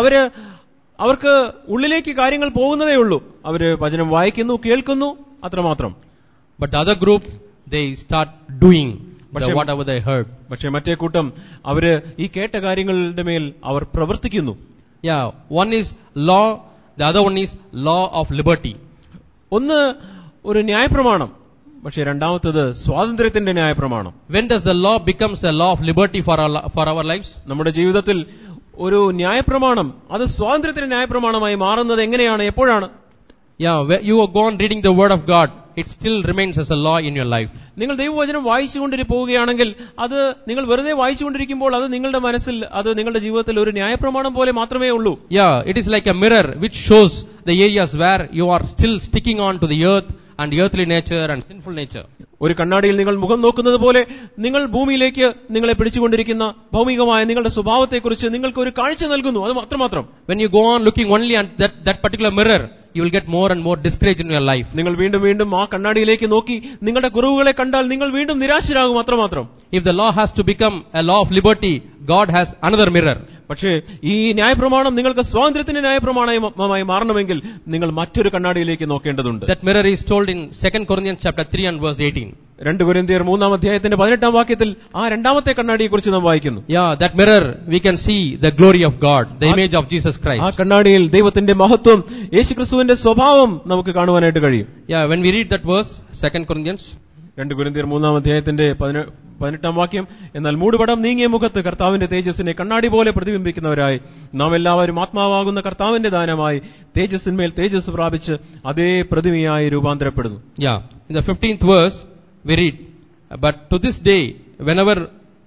അവർക്ക് ഉള്ളിലേക്ക് കാര്യങ്ങൾ പോകുന്നതേ ഉള്ളൂ, അവര് വചനം വായിക്കുന്നു, കേൾക്കുന്നു, അത്രമാത്രം. But the other group they start doing whatever they heard. പക്ഷേ മറ്റേ കൂട്ടം അവര് ഈ കേട്ട കാര്യങ്ങളുടെ മേൽ അവർ പ്രവർത്തിക്കുന്നു. Yeah, one is law, the other one is law of liberty. ഒന്ന് ഒരു ന്യായപ്രമാണം, പക്ഷേ രണ്ടാമത്തേത് സ്വാതന്ത്ര്യത്തിന്റെ ന്യായപ്രമാണം. When does the law becomes a law of liberty for our lives? നമ്മുടെ ജീവിതത്തിൽ ഒരു ന്യായപ്രമാണം അത് സ്വാതന്ത്ര്യത്തിന്റെ ന്യായപ്രമാണമായി മാറുന്നത് എങ്ങനെയാണ്, എപ്പോഴാണ്? Yeah, you go on reading the word of God, it still remains as a law in your life. നിങ്ങൾ ദൈവവചനം വായിച്ചുകൊണ്ടിരിക്കുകയാണെങ്കിൽ അത് നിങ്ങൾ വെറുതെ വായിച്ചുകൊണ്ടിരിക്കുമ്പോൾ അത് നിങ്ങളുടെ മനസ്സിൽ, അത് നിങ്ങളുടെ ജീവിതത്തിൽ ഒരു ന്യായപ്രമാണം പോലെ മാത്രമേ ഉള്ളൂ. Yeah, it is like a mirror which shows the areas where you are still sticking on to the earth and earthly nature and sinful nature. ഒരു കണ്ണാടിയിൽ നിങ്ങൾ മുഖം നോക്കുന്നത് പോലെ നിങ്ങൾ ഭൂമിയിലേക്ക് നിങ്ങളെ പിടിച്ചുകൊണ്ടിരിക്കുന്ന ഭൗമികമായ നിങ്ങളുടെ സ്വഭാവത്തെക്കുറിച്ച് നിങ്ങൾക്ക് ഒരു കാഴ്ച നൽകുന്നു, അത് അത്രമാത്രം. When you go on looking only at that particular mirror, you will get more and more discouraged in your life. നിങ്ങൾ വീണ്ടും വീണ്ടും ആ കണ്ണാടിയിലേക്ക് നോക്കി നിങ്ങളുടെ കുറവുകളെ കണ്ടാൽ നിങ്ങൾ വീണ്ടും നിരാശരാകും, അത്രമാത്രം. If the law has to become a law of liberty, God has another mirror. പക്ഷേ ഈ ന്യായപ്രമാണം നിങ്ങൾക്ക് സ്വാതന്ത്ര്യത്തിന്റെ ന്യായപ്രമാണമായി മാറണമെങ്കിൽ നിങ്ങൾ മറ്റൊരു കണ്ണാടിയിലേക്ക് നോക്കേണ്ടതുണ്ട്. That mirror is told in 2 Corinthians chapter 3 and verse 18. 2 കൊരിന്ത്യർ 3-ാം അധ്യായത്തിന്റെ 18-ാം വാക്യത്തിൽ ആ രണ്ടാമത്തെ കണ്ണാടിയെ കുറിച്ച് നാം വായിക്കുന്നു. Yeah, that mirror we can see the glory of God, the image of Jesus Christ. ആ കണ്ണാടിയിൽ ദൈവത്തിന്റെ മഹത്വം, യേശുക്രിസ്തുവിന്റെ സ്വഭാവം നമുക്ക് കാണുവാനായിട്ട് കഴിയും. Yeah, when we read that verse 2 Corinthians 2 കൊരിന്ത്യർ 3-ാം അധ്യായത്തിന്റെ 18-ാം വാക്യം, എന്നാൽ മൂടുപടം നീങ്ങിയ മുഖത്ത് കർത്താവിന്റെ തേജസ്സിനെ കണ്ണാടി പോലെ പ്രതിബിംബിക്കുന്നവരായി നാം എല്ലാവരും ആത്മാവാകുന്ന കർത്താവിന്റെ ദാനമായി തേജസ്സിന്മേൽ തേജസ് പ്രാപിച്ച് അതേ പ്രതിമയായി രൂപാന്തരപ്പെടുന്നു. Yeah, in the 15th verse we read, but to this day whenever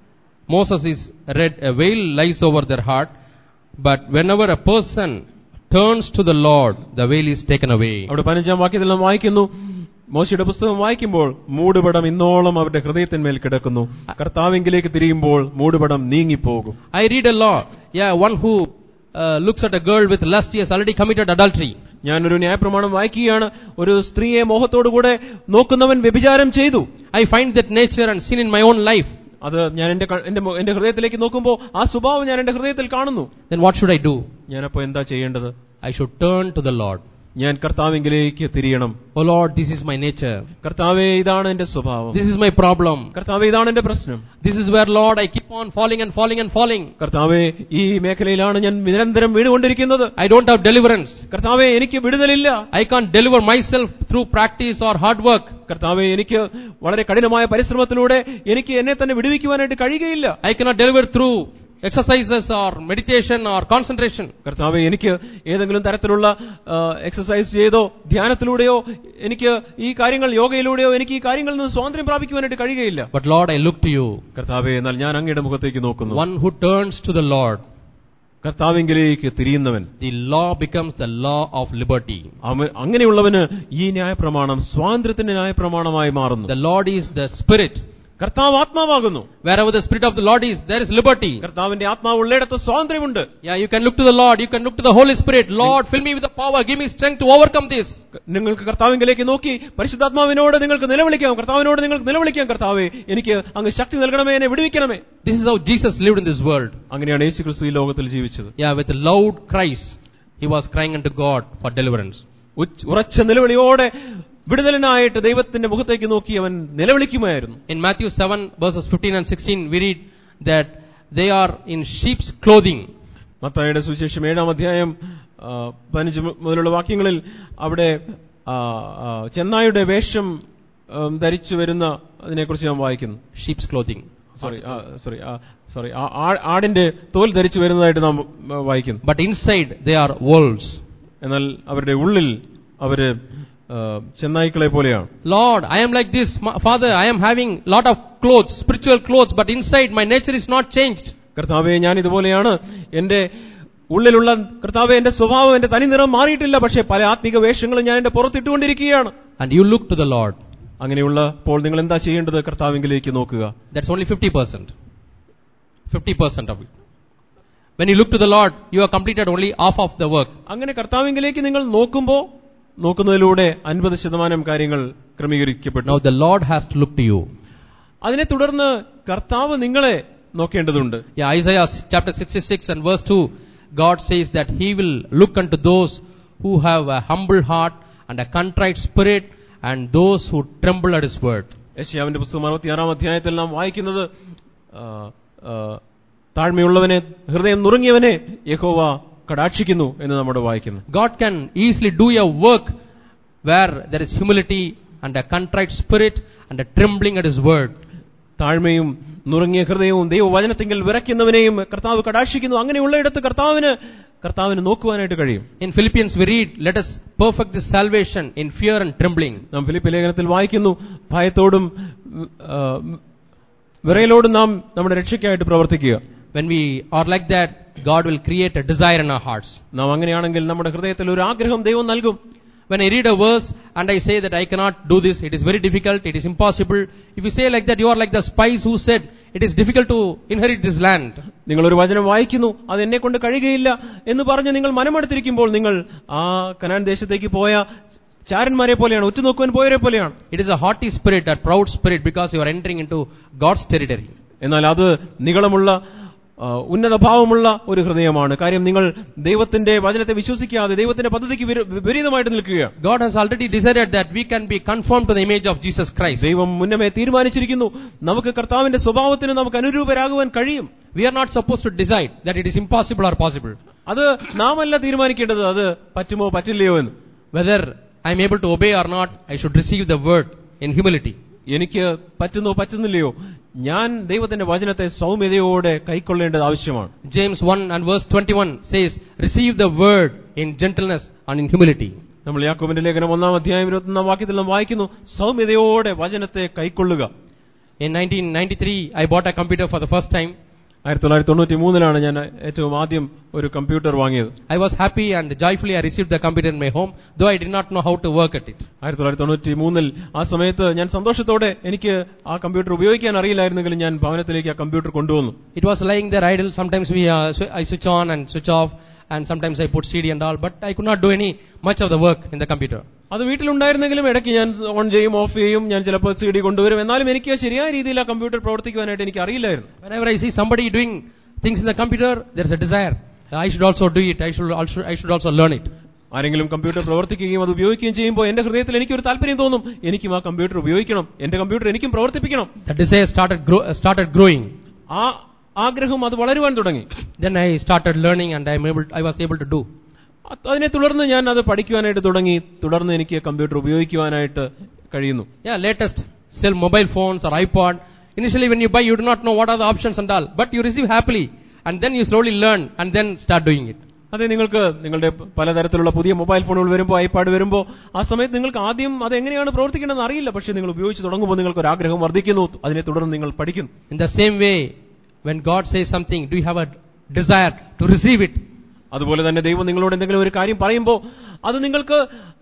Moses is read, a veil lies over their heart, but whenever a person turns to the Lord, the veil is taken away. അവിടെ 15-ാം വാക്യത്തിൽ നാം വായിക്കുന്നു, മോശയുടെ പുസ്തകം വായിക്കുമ്പോൾ മൂടുപടം ഇന്നോളം അവരുടെ ഹൃദയത്തിന്മേൽ കിടക്കുന്നു, കർത്താവിങ്കിലേക്ക് തിരിയുമ്പോൾ മൂടുപടം നീങ്ങിപ്പോകും. I read a law. Yeah, one who looks at a girl with lust, he has already committed adultery. ഞാനൊരു ന്യായപ്രമാണം വായിക്കുകയാണ്, ഒരു സ്ത്രീയെ മോഹത്തോടുകൂടെ നോക്കുന്നവൻ വ്യഭിചാരം ചെയ്തു. I find that nature and sin in my own life. അത് ഞാൻ എന്റെ ഹൃദയത്തിലേക്ക് നോക്കുമ്പോൾ ആ സ്വഭാവം ഞാൻ എന്റെ ഹൃദയത്തിൽ കാണുന്നു. Then what should I do? ഞാനപ്പോ എന്താ ചെയ്യേണ്ടത്? I should turn to the Lord. ഞാൻ കർത്താവിങ്കിലേക്ക് തിരിയണം. Oh Lord, this is my nature. കർത്താവേ, ഇതാണ് എന്റെ സ്വഭാവം. This is my problem. കർത്താവേ, ഇതാണ് എന്റെ പ്രശ്നം. This is where, Lord, I keep on falling and falling and falling. കർത്താവേ, ഈ മേഖലയിലാണ് ഞാൻ നിരന്തരം വീണുകൊണ്ടിരിക്കുന്നത്. I don't have deliverance. കർത്താവേ, എനിക്ക് വിടുതലില്ല. I can't deliver myself through practice or hard work. കർത്താവേ, എനിക്ക് വളരെ കഠിനമായ പരിശ്രമത്തിലൂടെ എനിക്ക് എന്നെ തന്നെ വിടുവിക്കുവാനായിട്ട് കഴിയുകയില്ല. I cannot deliver through exercises or meditation or concentration. കർത്താവേ, എനിക്ക് ഏതെങ്കിലും തരത്തിലുള്ള എക്സസൈസ് ചെയ്തോ ധ്യാനത്തിലൂടെയോ എനിക്ക് ഈ കാര്യങ്ങൾ, യോഗയിലൂടെയോ എനിക്ക് ഈ കാര്യങ്ങളിൽ നിന്ന് സ്വാതന്ത്ര്യം പ്രാപിക്കുവാനായിട്ട് കഴിയുകയില്ല. But Lord, I look to you. കർത്താവേ, എന്നാൽ ഞാൻ അങ്ങയുടെ മുഖത്തേക്ക് നോക്കുന്നു. One who turns to the Lord, കർത്താവിങ്കിലേക്ക് തിരിയുന്നവൻ, the law becomes the law of liberty. അങ്ങനെയുള്ളവന് ഈ ന്യായപ്രമാണം സ്വാതന്ത്ര്യത്തിന്റെ ന്യായപ്രമാണമായി മാറുന്നു. The Lord is the Spirit. കർത്താവ് ആത്മാവാകുന്നു. Wherever the Spirit of the Lord is, there is liberty. കർത്താവിന്റെ ആത്മാവ് ഉള്ളിടത്ത് സ്വാതന്ത്ര്യമുണ്ട്. Yeah, you can look to the Lord, you can look to the Holy Spirit. Lord, fill me with the power, give me strength to overcome this. നിങ്ങൾക്ക് കർത്താവിങ്കിലേക്ക് നോക്കി പരിശുദ്ധാത്മാവിനോട് നിങ്ങൾക്ക് നിലവിളിക്കാം, കർത്താവിനോട് നിങ്ങൾക്ക് നിലവിളിക്കാം, കർത്താവേ, എനിക്ക് അങ്ങ് ശക്തി നൽകണമേ, എന്നെ വിടുവിക്കണമേ. This is how Jesus lived in this world. അങ്ങനെയാണ് യേശുക്രിസ്തു ഈ ലോകത്തിൽ ജീവിച്ചത്. Yeah, with loud cries he was crying unto God for deliverance. ഉറച്ച നിലവിളിയോടെ വിടുതലിനായിട്ട് ദൈവത്തിന്റെ മുഖത്തേക്ക് നോക്കി അവൻ നിലവിളിക്കുമായിരുന്നു. In Matthew 7 verses 15 and 16 we read that they are in sheep's clothing. മത്തായിയുടെ സുവിശേഷം 7-ാം അധ്യായം 15 മുതലുള്ള വാക്യങ്ങളിൽ അവിടെ ചെന്നായുടെ വേഷം ധരിച്ചു വരുന്ന അതിനെക്കുറിച്ച് നാം വായിക്കുന്നു. Sheep's clothing. ആടിന്റെ തോൽ ധരിച്ചു വരുന്നതായിട്ട് നാം വായിക്കുന്നു. But inside they are wolves. എന്നാൽ അവരുടെ ഉള്ളിൽ അവര് ചെന്നായ്ക്കളെ പോലെയാണ്. Lord, I am like this. Father, I am having lot of clothes, spiritual clothes, but inside my nature is not changed. കർത്താവേ, ഞാൻ ഇതുപോലെയാണ്. എന്റെ ഉള്ളിലുള്ള കർത്താവേ, എന്റെ സ്വഭാവം, എന്റെ തനി നിറം മാറിയിട്ടില്ല. പക്ഷേ പല ആത്മീക വേഷങ്ങളും ഞാൻ എന്റെ പുറത്തിട്ടുകൊണ്ടിരിക്കുകയാണ്. And you look to the Lord. അങ്ങനെയുള്ളപ്പോൾ നിങ്ങൾ എന്താ ചെയ്യേണ്ടത്? കർത്താവിലേക്ക് നോക്കുക. That's only 50%. 50% of it. When you look to the Lord, you have completed only half of the work. അങ്ങനെ കർത്താവിലേക്ക് നിങ്ങൾ നോക്കുന്നതിലൂടെ 50% കാര്യങ്ങൾ ക്രമീകരിക്കപ്പെട്ടു. Now the Lord has to look to you. അതിനെ തുടർന്ന് കർത്താവ് നിങ്ങളെ നോക്കേണ്ടതുണ്ട്. Yeah, Isaiah chapter 66 and verse 2, God says that He will look unto those who have a humble heart and a contrite spirit and those who tremble at His word. യെശയ്യാവിന്റെ പുസ്തകം 66 അധ്യായത്തിൽ നാം വായിക്കുന്നത് താഴ്മയുള്ളവനെ, ഹൃദയം നുറുങ്ങിയവനെ യഹോവ കടാക്ഷിക്കുന്നു എന്ന് നമ്മോട് വായിക്കുന്നു. God can easily do a work where there is humility and a contrite spirit and a trembling at His word. താഴ്മയും നുറുങ്ങിയ ഹൃദയവും ദൈവവചനത്തിങ്കിൽ വിറയ്ക്കുന്നവനെയും കർത്താവ് കടാക്ഷിക്കുന്നു. അങ്ങനെയുള്ള ഇടത്ത് കർത്താവിന് നോക്കുവാനായിട്ട് കഴിയും. In Philippians we read, let us perfect this salvation in fear and trembling. നാം ഫിലിപ്പി ലേഖനത്തിൽ വായിക്കുന്നു, ഭയത്തോടും വിറയലോടും നാം നമ്മുടെ രക്ഷയ്ക്കായിട്ട് പ്രവർത്തിക്കുക. When we are like that, God will create a desire in our hearts. നാം അങ്ങനെയാണെങ്കിൽ നമ്മുടെ ഹൃദയത്തിൽ ഒരു ആഗ്രഹം ദൈവം നൽകും. When I read a verse and I say that I cannot do this, it is very difficult, it is impossible. If you say like that, you are like the spies who said, it is difficult to inherit this land. നിങ്ങളൊരു വചനം വായിക്കുന്നു, അത് എന്നെ കൊണ്ട് കഴിയുകയില്ല എന്ന് പറഞ്ഞ് നിങ്ങൾ മനമെടുത്തിരിക്കുമ്പോൾ നിങ്ങൾ ആ കനാൻ ദേശത്തേക്ക് പോയ ചാരന്മാരെ പോലെയാണ്, ഉറ്റുനോക്കുവാൻ പോയവരെ പോലെയാണ്. It is a haughty spirit, a proud spirit, because you are entering into God's territory. എന്നാൽ അത് നികളമുള്ള ഉന്നത ഭാവമുള്ള ഒരു ഹൃദയമാണ്. കാര്യം നിങ്ങൾ ദൈവത്തിന്റെ വചനത്തെ വിശ്വസിക്കാതെ ദൈവത്തിന്റെ പദ്ധതിക്ക് വിപരീതമായിട്ട് നിൽക്കുകയാണ്. God has already decided that we can be conformed to the image of Jesus Christ. ദൈവം മുന്നമേ തീരുമാനിച്ചിരിക്കുന്നു, നമുക്ക് കർത്താവിന്റെ സ്വഭാവത്തിന് നമുക്ക് അനുരൂപരാകുവാൻ കഴിയും. We are not supposed to decide that it is impossible or possible. അത് നാമല്ല തീരുമാനിക്കേണ്ടത്, അത് പറ്റുമോ പറ്റില്ലയോ എന്ന്. Whether I am able to obey or not, I should receive the word in humility. എനിക്ക് പറ്റുന്നോ പറ്റുന്നില്ലയോ, ഞാൻ ദൈവത്തിന്റെ വചനത്തെ സൗമ്യതയോടെ കൈക്കൊള്ളേണ്ടത് ആവശ്യമാണ്. James 1 and verse 21 says, receive the word in gentleness and in humility. നമ്മൾ യാക്കോബിന്റെ ലേഖനം 1 അധ്യായം 21 വാക്യത്തിൽ നാം വായിക്കുന്നു, സൗമ്യതയോടെ വചനത്തെ കൈക്കൊള്ളുക. In 1993 I bought a computer for the first time. 1993 ഞാൻ ഏറ്റവും ആദ്യം ഒരു കമ്പ്യൂട്ടർ വാങ്ങിയത്. I was happy and joyfully I received the computer in my home, though I did not know how to work at it. 1993 ആ സമയത്ത് ഞാൻ സന്തോഷത്തോടെ, എനിക്ക് ആ കമ്പ്യൂട്ടർ ഉപയോഗിക്കാൻ അറിയില്ലായിരുന്നെങ്കിലും ഞാൻ ഭവനത്തിലേക്ക് ആ കമ്പ്യൂട്ടർ കൊണ്ടുവന്നു. It was lying there idle. Sometimes I switch on and switch off, and sometimes I put CD and all, but I could not do much of the work in the computer. അത് വീട്ടിലുണ്ടായിരുന്നെങ്കിലും ഇടയ്ക്ക് ഞാൻ ഓൺ ചെയ്യും ഓഫ് ചെയ്യും, ഞാൻ ചിലപ്പോൾ CD കൊണ്ടുവരും. എന്നാലും എനിക്ക് ശരിയായ രീതിയിൽ ആ കമ്പ്യൂട്ടർ പ്രവർത്തിക്കുവാനായിട്ട് എനിക്ക് അറിയില്ലായിരുന്നു. Whenever I see somebody doing things in the computer, there is a desire. I should also do it. I should also learn it. ആരെങ്കിലും കമ്പ്യൂട്ടർ പ്രവർത്തിക്കുകയും അത് ഉപയോഗിക്കുകയും ചെയ്യുമ്പോൾ എന്റെ ഹൃദയത്തിൽ എനിക്കൊരു താല്പര്യം തോന്നും, എനിക്കും ആ കമ്പ്യൂട്ടർ ഉപയോഗിക്കണം, എന്റെ കമ്പ്യൂട്ടർ എനിക്കും പ്രവർത്തിപ്പിക്കണം. The desire started growing. ആ ആഗ്രഹം അത് വളരുവാൻ തുടങ്ങി. Then I started learning and I was able to do. അതിനെ തുടർന്ന് ഞാൻ അത് പഠിക്കുവാനായിട്ട് തുടങ്ങി. തുടർന്ന് എനിക്ക് കമ്പ്യൂട്ടർ ഉപയോഗിക്കുവാനായിട്ട് കഴിയുന്നു. Yeah, latest sell mobile phones or iPod. Initially when you buy, you do not know what are the options and all, but you receive happily and then you slowly learn and then start doing it. അതെ, നിങ്ങൾക്ക് നിങ്ങളുടെ പലതരത്തിലുള്ള പുതിയ മൊബൈൽ ഫോണുകൾ വരുമ്പോൾ, ഐപാഡ് വരുമ്പോൾ, ആ സമയത്ത് നിങ്ങൾക്ക് ആദ്യം അത് എങ്ങനെയാണ് പ്രവർത്തിക്കേണ്ടതെന്ന് അറിയില്ല. പക്ഷേ നിങ്ങൾ ഉപയോഗിച്ച് തുടങ്ങുമ്പോൾ നിങ്ങൾക്ക് ഒരു ആഗ്രഹം വർദ്ധിക്കുന്നു, അതിനെ തുടർന്ന് നിങ്ങൾ പഠിക്കുന്നു. In the same way, when God says something, do you have a desire to receive it? അതുപോലെ തന്നെ ദൈവം നിങ്ങളോട് എന്തെങ്കിലും ഒരു കാര്യം പറയുമ്പോൾ അത് നിങ്ങൾക്ക്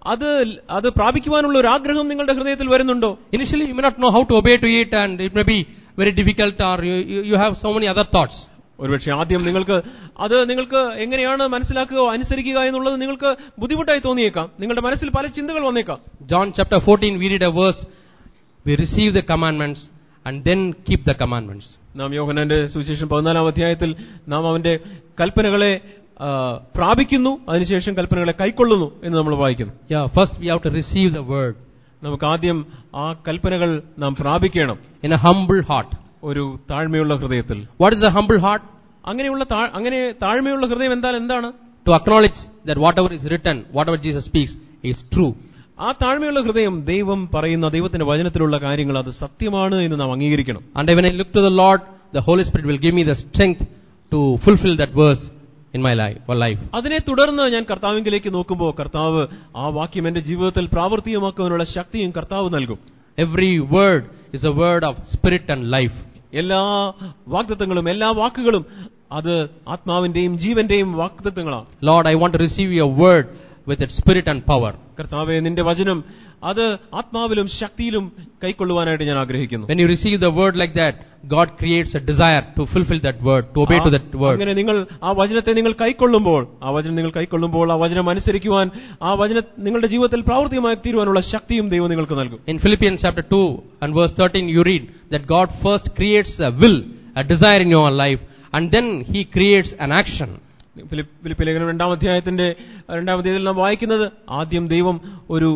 അത് പ്രാപിക്കുവാനുള്ള ഒരു ആഗ്രഹം നിങ്ങളുടെ ഹൃദയത്തിൽ വരുന്നുണ്ടോ? Initially you may not know how to obey to it and it may be very difficult, or you have so many other thoughts. ഒരുപക്ഷെ ആദ്യം നിങ്ങൾക്ക് എങ്ങനെയാണ് മനസ്സിലാക്കുക, അനുസരിക്കുക എന്നുള്ളത് നിങ്ങൾക്ക് ബുദ്ധിമുട്ടായി തോന്നിയേക്കാം. നിങ്ങളുടെ മനസ്സിൽ പല ചിന്തകൾ വന്നേക്കാം. John chapter 14 we read a verse, we receive the commandments and then keep the commandments. നാം യോഹന്നാന്റെ സുവിശേഷം 14 അധ്യായത്തിൽ നാം അവന്റെ കൽപ്പനകളെ പ്രാപിക്കുന്നു, അതിനുശേഷം കൽപ്പനകളെ കൈക്കൊള്ളുന്നു എന്ന് നമ്മൾ വായിക്കുന്നു. First we have to receive the word. നമുക്ക് ആദ്യം ആ കൽപ്പനകൾ നാം പ്രാപിക്കണം. In a humble heart. ഒരു താഴ്മയുള്ള ഹൃദയത്തിൽ. What is a humble heart? അങ്ങനെ താഴ്മയുള്ള ഹൃദയം എന്താണ്? To acknowledge that whatever is written, whatever Jesus speaks is true. ആ താഴ്മയുള്ള ഹൃദയം ദൈവം പറയുന്ന ദൈവത്തിന്റെ വചനത്തിലുള്ള കാര്യങ്ങൾ അത് സത്യമാണ് എന്ന് നാം അംഗീകരിക്കണം. And when I look to the Lord, the Holy Spirit will give me the strength to fulfill that verse in my life. അതിനെ തുടർന്ന് ഞാൻ കർത്താവിലേക്ക് നോക്കുമ്പോൾ കർത്താവ് ആ വാക്യം എന്റെ ജീവിതത്തിൽ പ്രാവർത്തികമാക്കുവാനുള്ള ശക്തിയും കർത്താവ് നൽകും. Every word is a word of spirit and life. എല്ലാ വാഗ്ദത്തങ്ങളും എല്ലാ വാക്കുകളും അത് ആത്മാവിന്റെയും ജീവന്റെയും വാഗ്ദത്തങ്ങളാണ്. Lord, I want to receive your word with its spirit and power. കർത്താവേ, നിന്റെ വചനം അത് ആത്മാവിലും ശക്തിയിലും കൈക്കൊള്ളുവാനായിട്ട് ഞാൻ ആഗ്രഹിക്കുന്നു. When you receive the word like that, God creates a desire to fulfill that word, to obey to that word. അങ്ങനെ നിങ്ങൾ ആ വചനത്തെ നിങ്ങൾ കൈക്കൊള്ളുമ്പോൾ, ആ വചനം അനുസരിക്കുവാൻ, ആ വചനം നിങ്ങളുടെ ജീവിതത്തിൽ പ്രാവർത്തികമായി തീരുവാനുള്ള ശക്തിയും ദൈവം നിങ്ങൾക്ക് നൽകും. In Philippians chapter 2 and verse 13 you read that God first creates a will, a desire in your life, and then he creates an action. Philippi ലേഖനം 2-ാം അധ്യായത്തിൽ നാം വായിക്കുന്നത് ആദ്യം ദൈവം ഒരു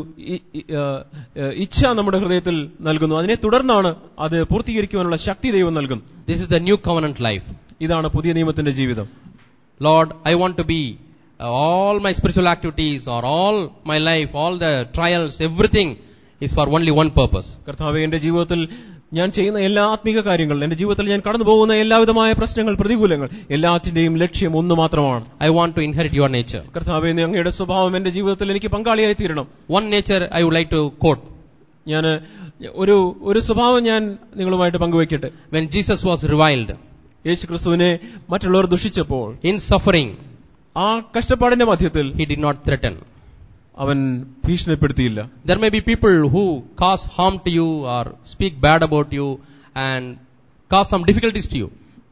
ഇച്ഛ നമ്മുടെ ഹൃദയത്തിൽ നൽകുന്നു, അതിനെ തുടർന്നാണ് അത് പൂർത്തീകരിക്കുവാനുള്ള ശക്തി ദൈവം നൽകുന്നു. This is the new covenant life. ഇതാണ് പുതിയ നിയമത്തിന്റെ ജീവിതം. Lord, I want to be all my spiritual activities or all my life, all the trials, everything is for only one purpose. കർത്താവേ, എന്റെ ജീവിതത്തിൽ ഞാൻ ചെയ്യുന്ന എല്ലാ ആത്മീക കാര്യങ്ങൾ, എന്റെ ജീവിതത്തിൽ ഞാൻ കടന്നു പോകുന്ന എല്ലാവിധമായ പ്രശ്നങ്ങൾ, പ്രതികൂലങ്ങൾ, എല്ലാറ്റിന്റെയും ലക്ഷ്യം ഒന്ന് മാത്രമാണ്. I want to inherit your nature. കർത്താവേ, അങ്ങയുടെ സ്വഭാവം എന്റെ ജീവിതത്തിൽ എനിക്ക് പങ്കാളിയായി തീരണം. One nature I would like to quote. ഞാൻ ഒരു സ്വഭാവം ഞാൻ നിങ്ങളുമായിട്ട് പങ്കുവയ്ക്കട്ടെ. When Jesus was reviled, യേശുക്രിസ്തുവിനെ മറ്റുള്ളവർ ദുഷിച്ചപ്പോൾ, in suffering, ആ കഷ്ടപ്പാടിന്റെ മധ്യത്തിൽ he did not threaten. അവൻ ഭീഷണിപ്പെടുത്തിയില്ല. There may be people who cause harm to you or speak bad about you and cause some difficulties to you.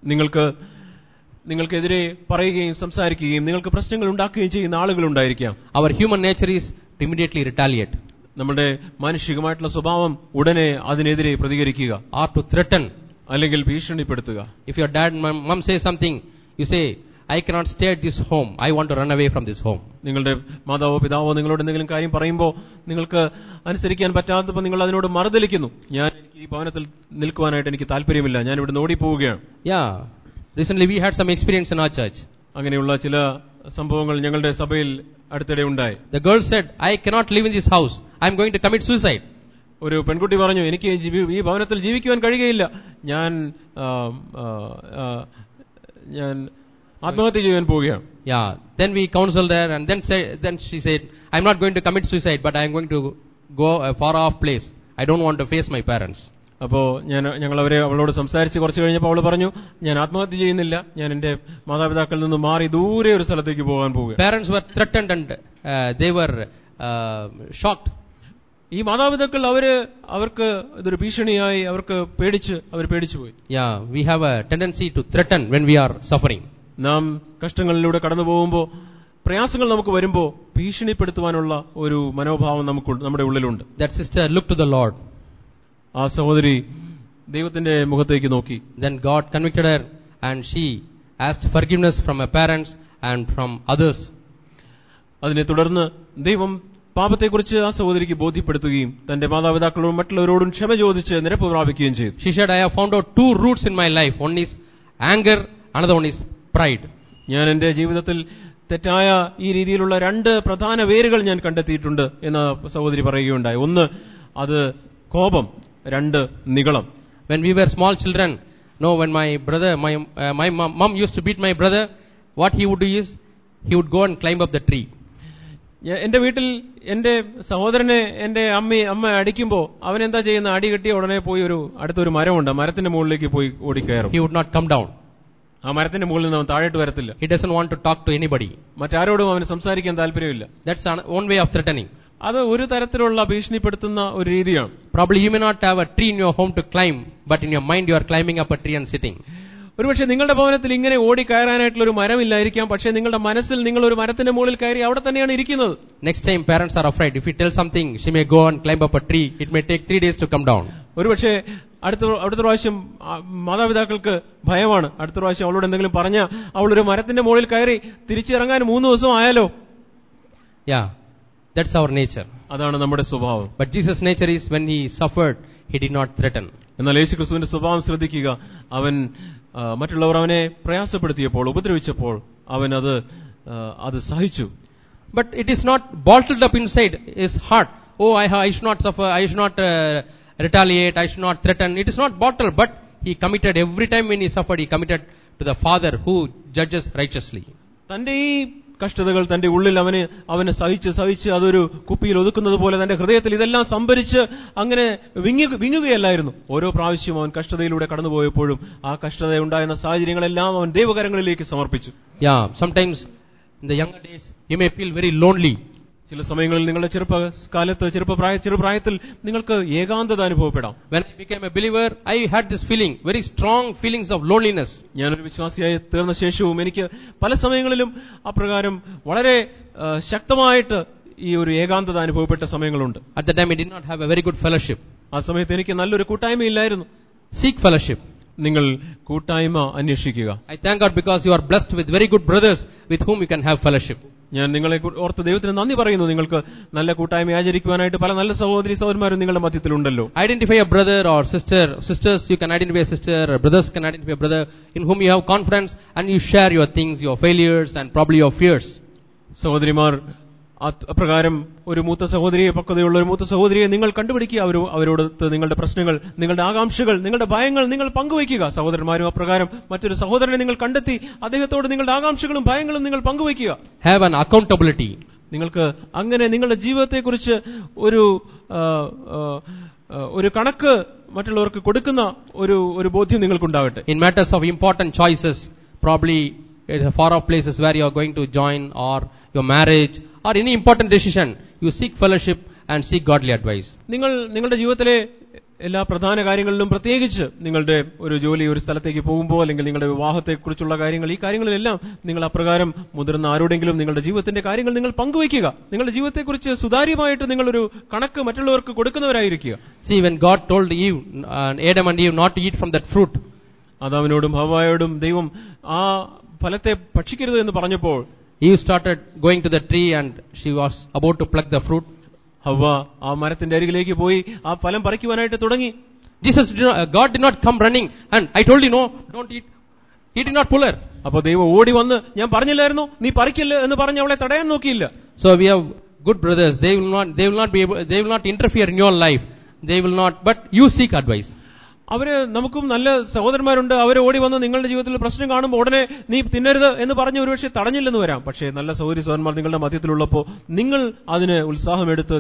നിങ്ങൾക്കെതിരെ പറയുകയും സംസാരിക്കുകയും നിങ്ങൾക്ക് പ്രശ്നങ്ങൾ ഉണ്ടാക്കുകയും ചെയ്യുന്ന ആളുകൾ ഉണ്ടായിരിക്കാം. Our human nature is to immediately retaliate. നമ്മുടെ മാനുഷികമായിട്ടുള്ള സ്വഭാവം ഉടനെ അതിനെതിരെ പ്രതികരിക്കുക, or to threaten, അല്ലെങ്കിൽ ഭീഷണിപ്പെടുത്തുക. If your dad and mom say something, you say, I cannot stay at this home. I want to run away from this home. നിങ്ങളുടെ മാതാവോ പിതാവോ നിങ്ങളോട് എന്തെങ്കിലും കാര്യം പറയുമ്പോൾ നിങ്ങൾക്ക് അനുസരിക്കാൻ പറ്റാത്തപ്പോൾ നിങ്ങൾ അതിനോട് മറുതലിക്കുന്നു. എനിക്ക് ഈ ഭവനത്തിൽ നിൽക്കുവാനായിട്ട് എനിക്ക് താല്പര്യമില്ല, ഞാൻ ഇവിടുന്ന് ഓടിപ്പോവുകയാണ്. Yeah. Recently we had some experience in our church. അങ്ങനെയുള്ള ചില സംഭവങ്ങൾ ഞങ്ങളുടെ സഭയിൽ അടുത്തിടെ ഉണ്ടായി. The girl said, I cannot live in this house. I am going to commit suicide. ഒരു പെൺകുട്ടി പറഞ്ഞു, എനിക്ക് ഈ ഭവനത്തിൽ ജീവിക്കുവാൻ കഴിയുകയില്ല, ഞാൻ ആത്മഹത്യ ചെയ്യാൻ പോവുകയാണ്. Yeah. Then we counseled her and then she said, I'm not going to commit suicide, but I'm going to go a far off place. I don't want to face my parents. അപ്പോ ഞങ്ങൾ അവളോട് സംസാരിച്ച് കുറച്ച് കഴിഞ്ഞപ്പോൾ അവൾ പറഞ്ഞു, ഞാൻ ആത്മഹത്യ ചെയ്യുന്നില്ല, ഞാൻ എന്റെ മാതാപിതാക്കളിൽ നിന്ന് മാറി ദൂരെ ഒരു സ്ഥലത്തേക്ക് പോകാൻ പോവുക. Parents were threatened and they were shocked. ഈ മാതാപിതാക്കൾ അവർക്ക് ഇതൊരു ഭീഷണിയായി അവർ പേടിച്ചുപോയി. Yeah, we have a tendency to threaten when we are suffering. നാം കഷ്ടങ്ങളിലൂടെ കടന്നു പോകുമ്പോൾ, പ്രയാസങ്ങൾ നമുക്ക് വരുമ്പോൾ ഭീഷണിപ്പെടുത്തുവാനുള്ള ഒരു മനോഭാവം നമ്മുടെ ഉള്ളിലുണ്ട്. That sister looked to the Lord. ആ സഹോദരി ദൈവത്തിന്റെ മുഖത്തേക്ക് നോക്കി. Then God convicted her and she asked forgiveness from her parents and from others. അതിനെ തുടർന്ന് ദൈവം പാപത്തെക്കുറിച്ച് ആ സഹോദരിക്ക് ബോധ്യപ്പെടുത്തുകയും തന്റെ മാതാപിതാക്കളോടും മറ്റുള്ളവരോടും ക്ഷമ ചോദിച്ച് നിരപ്പ് പ്രാപിക്കുകയും ചെയ്തു. She said, I have found out 2 roots in my life. One is anger, another one is pride. ഞാൻ എന്റെ ജീവിതത്തിൽ തെറ്റായ ഈ രീതിയിലുള്ള 2 പ്രധാന വേരുകൾ ഞാൻ കണ്ടെത്തിയിട്ടുണ്ട് എന്ന് സഹോദരി പറയുകയുണ്ടായി. ഒന്ന് അത് കോപം, 2 നിഗളം. When we were small children, when my mom used to beat my brother, what he would do is he would go and climb up the tree. എന്റെ വീട്ടിൽ എന്റെ സഹോദരനെ എന്റെ അമ്മ അടിക്കുമ്പോ അവൻ എന്താ ചെയ്യുന്ന, അടി കെട്ടിയ ഉടനെ പോയി അടുത്തൊരു മരമുണ്ട്, മരത്തിന്റെ മുകളിലേക്ക് പോയി ഓടിക്കയറും. He would not come down. ആ മരത്തിന്റെ മുകളിൽ നിന്ന് അവൻ താഴോട്ട് വരത്തില്ല. He doesn't want to talk to anybody. മറ്റാരോടും അവന് സംസാരിക്കാൻ താല്പര്യമില്ല. That's one way of threatening. അത് ഒരു തരത്തിലുള്ള ഭീഷണിപ്പെടുത്തുന്ന ഒരു രീതിയാണ്. Probably you may not have a tree in your home to climb, but in your mind you are climbing up a tree and sitting. ഒരുപക്ഷെ നിങ്ങളുടെ ഭവനത്തിൽ ഇങ്ങനെ ഓടി കയറാനായിട്ടുള്ള ഒരു മരമില്ലായിരിക്കാം, പക്ഷേ നിങ്ങളുടെ മനസ്സിൽ നിങ്ങൾ ഒരു മരത്തിന്റെ മുകളിൽ കയറി അവിടെ തന്നെയാണ് ഇരിക്കുന്നത്. Next time parents are afraid. If you tell something, she may go and climb up a tree. It may take 3 days to come down. ഒരുപക്ഷെ അടുത്ത പ്രാവശ്യം മാതാപിതാക്കൾക്ക് ഭയമാണ്. അടുത്ത പ്രാവശ്യം അവളോട് എന്തെങ്കിലും പറഞ്ഞാൽ അവൾ ഒരു മരത്തിന്റെ മുകളിൽ കയറി തിരിച്ചിറങ്ങാൻ 3 ദിവസം ആയാലോ. Yeah, that's our nature. അതാണ് നമ്മുടെ സ്വഭാവം. But Jesus' nature is when he suffered, he did not threaten. എന്നാൽ യേശുക്രിസ്തുവിന്റെ സ്വഭാവം ശ്രദ്ധിക്കുക. അവൻ മറ്റുള്ളവർ അവനെ പ്രയാസപ്പെടുത്തിയപ്പോൾ, ഉപദ്രവിച്ചപ്പോൾ അവൻ അത് സഹിച്ചു. But it is not bottled up inside his heart oh, I should not suffer, I should not retaliate, I should not threaten. It is not bottle, but he committed every time when he suffered, he committed to the Father who judges righteously. തന്റെ ഈ കഷ്ടതകൾ തന്റെ ഉള്ളിൽ അവന് സഹിച്ച് അതൊരു കുപ്പിയിൽ ഒതുക്കുന്നത് പോലെ തന്റെ ഹൃദയത്തിൽ ഇതെല്ലാം സംഭരിച്ച് അങ്ങനെ വിങ്ങുകയല്ലായിരുന്നു. ഓരോ പ്രാവശ്യവും അവൻ കഷ്ടതയിലൂടെ കടന്നുപോയപ്പോഴും ആ കഷ്ടത ഉണ്ടായിരുന്ന സാഹചര്യങ്ങളെല്ലാം അവൻ ദൈവകരങ്ങളിലേക്ക് സമർപ്പിച്ചു. Yeah, sometimes in the younger days you may feel very lonely. ചില സമയങ്ങളിൽ നിങ്ങളുടെ ചെറുപ്രായത്തിൽ നിങ്ങൾക്ക് ഏകാന്തത അനുഭവപ്പെടാം. When I became a believer, I had this feeling, very strong feelings of loneliness. ഞാനൊരു വിശ്വാസിയായി തീർന്ന ശേഷവും എനിക്ക് പല സമയങ്ങളിലും അപ്രകാരം വളരെ ശക്തമായിട്ട് ഈ ഒരു ഏകാന്തത അനുഭവപ്പെട്ട സമയങ്ങളുണ്ട്. At the time I did not have a very good fellowship. ആ സമയത്ത് എനിക്ക് നല്ലൊരു കൂട്ടായ്മയില്ലായിരുന്നു. Seek fellowship. നിങ്ങൾ കൂട്ടായ്മ അന്വേഷിക്കുക. I thank God because you are blessed with very good brothers with whom you can have fellowship. ഞാൻ നിങ്ങളെ ഓർത്ത് ദൈവത്തിന് നന്ദി പറയുന്നു. നിങ്ങൾക്ക് നല്ല കൂട്ടായ്മ ആചരിക്കുവാനായിട്ട് പല നല്ല സഹോദരന്മാരും നിങ്ങളുടെ മധ്യത്തിലുണ്ടല്ലോ. Identify a brother or sister. Sisters, you can identify a sister. Brothers can identify a brother in whom you have confidence and you share your things, your failures and probably your fears. സഹോദരിമാർ അപ്രകാരം ഒരു മൂത്ത സഹോദരിയെ, പക്വതയുള്ള ഒരു മൂത്ത സഹോദരിയെ നിങ്ങൾ കണ്ടുപിടിക്കുക. അവരോട് നിങ്ങളുടെ പ്രശ്നങ്ങൾ, നിങ്ങളുടെ ആകാംക്ഷകൾ, നിങ്ങളുടെ ഭയങ്ങൾ നിങ്ങൾ പങ്കുവയ്ക്കുക. സഹോദരന്മാരും അപ്രകാരം മറ്റൊരു സഹോദരനെ നിങ്ങൾ കണ്ടെത്തി അദ്ദേഹത്തോട് നിങ്ങളുടെ ആകാംക്ഷകളും ഭയങ്ങളും നിങ്ങൾ പങ്കുവയ്ക്കുക. Have an accountability. നിങ്ങൾക്ക് അങ്ങനെ നിങ്ങളുടെ ജീവിതത്തെക്കുറിച്ച് ഒരു കണക്ക് മറ്റുള്ളവർക്ക് കൊടുക്കുന്ന ഒരു ബോധ്യം നിങ്ങൾക്കുണ്ടാകട്ടെ. In matters of important choices, probably far off places where you are going to join or your marriage or any important decision, you seek fellowship and seek godly advice. നിങ്ങളുടെ ജീവിതത്തിലെ എല്ലാ പ്രധാന കാര്യങ്ങളിലും, പ്രത്യേകിച്ച് നിങ്ങളുടെ ഒരു ജോലി, ഒരു സ്ഥലത്തേക്ക് പോകുമ്പോൾ, അല്ലെങ്കിൽ നിങ്ങളുടെ വിവാഹത്തെക്കുറിച്ചുള്ള കാര്യങ്ങൾ, ഈ കാര്യങ്ങളിലെല്ലാം നിങ്ങൾ അപ്രകാരം മുതിർന്ന ആരോടെങ്കിലും നിങ്ങളുടെ ജീവിതത്തിന്റെ കാര്യങ്ങൾ നിങ്ങൾ പങ്കുവയ്ക്കുക. നിങ്ങളുടെ ജീവിതത്തെക്കുറിച്ച് സുതാര്യമായിട്ട് നിങ്ങളൊരു കണക്ക് മറ്റുള്ളവർക്ക് കൊടുക്കുന്നവരായിരിക്കുക. See, when God told Eve, Adam and Eve not to eat from that fruit, ആദാമിനോടും ഹവ്വായോടും ദൈവം ആ ഫലത്തെ ഭക്ഷിക്കരുത് എന്ന് പറഞ്ഞപ്പോൾ Eve started going to the tree and she was about to pluck the fruit. ഹവ്വ ആ മരത്തിന്റെ അരികിലേക്ക് പോയി ആ ഫലം പറിക്കുവാനായിട്ട് തുടങ്ങി. God did not come running and I told you no, don't eat. He did not pull her. അപ്പോൾ ദൈവം ഓടി വന്ന് ഞാൻ പറഞ്ഞില്ലായിരുന്നു നീ പറിക്കില്ല എന്ന് പറഞ്ഞ് അവളെ തടയാൻ നോക്കിയില്ല. So we have good brothers. They will not interfere in your life. They will not, but you seek advice. നമുക്കും നല്ല സഹോദരന്മാരുണ്ട്. അവരെ ഓടി വന്ന് നിങ്ങളുടെ ജീവിതത്തിൽ പ്രശ്നം കാണുമ്പോൾ ഉടനെ നീ തിന്നരുത് എന്ന് പറഞ്ഞ് ഒരുപക്ഷെ തടഞ്ഞില്ലെന്ന് വരാം. പക്ഷേ നല്ല സഹോദരന്മാർ നിങ്ങളുടെ മധ്യത്തിലുള്ളപ്പോൾ നിങ്ങൾ അതിന് ഉത്സാഹമെടുത്ത്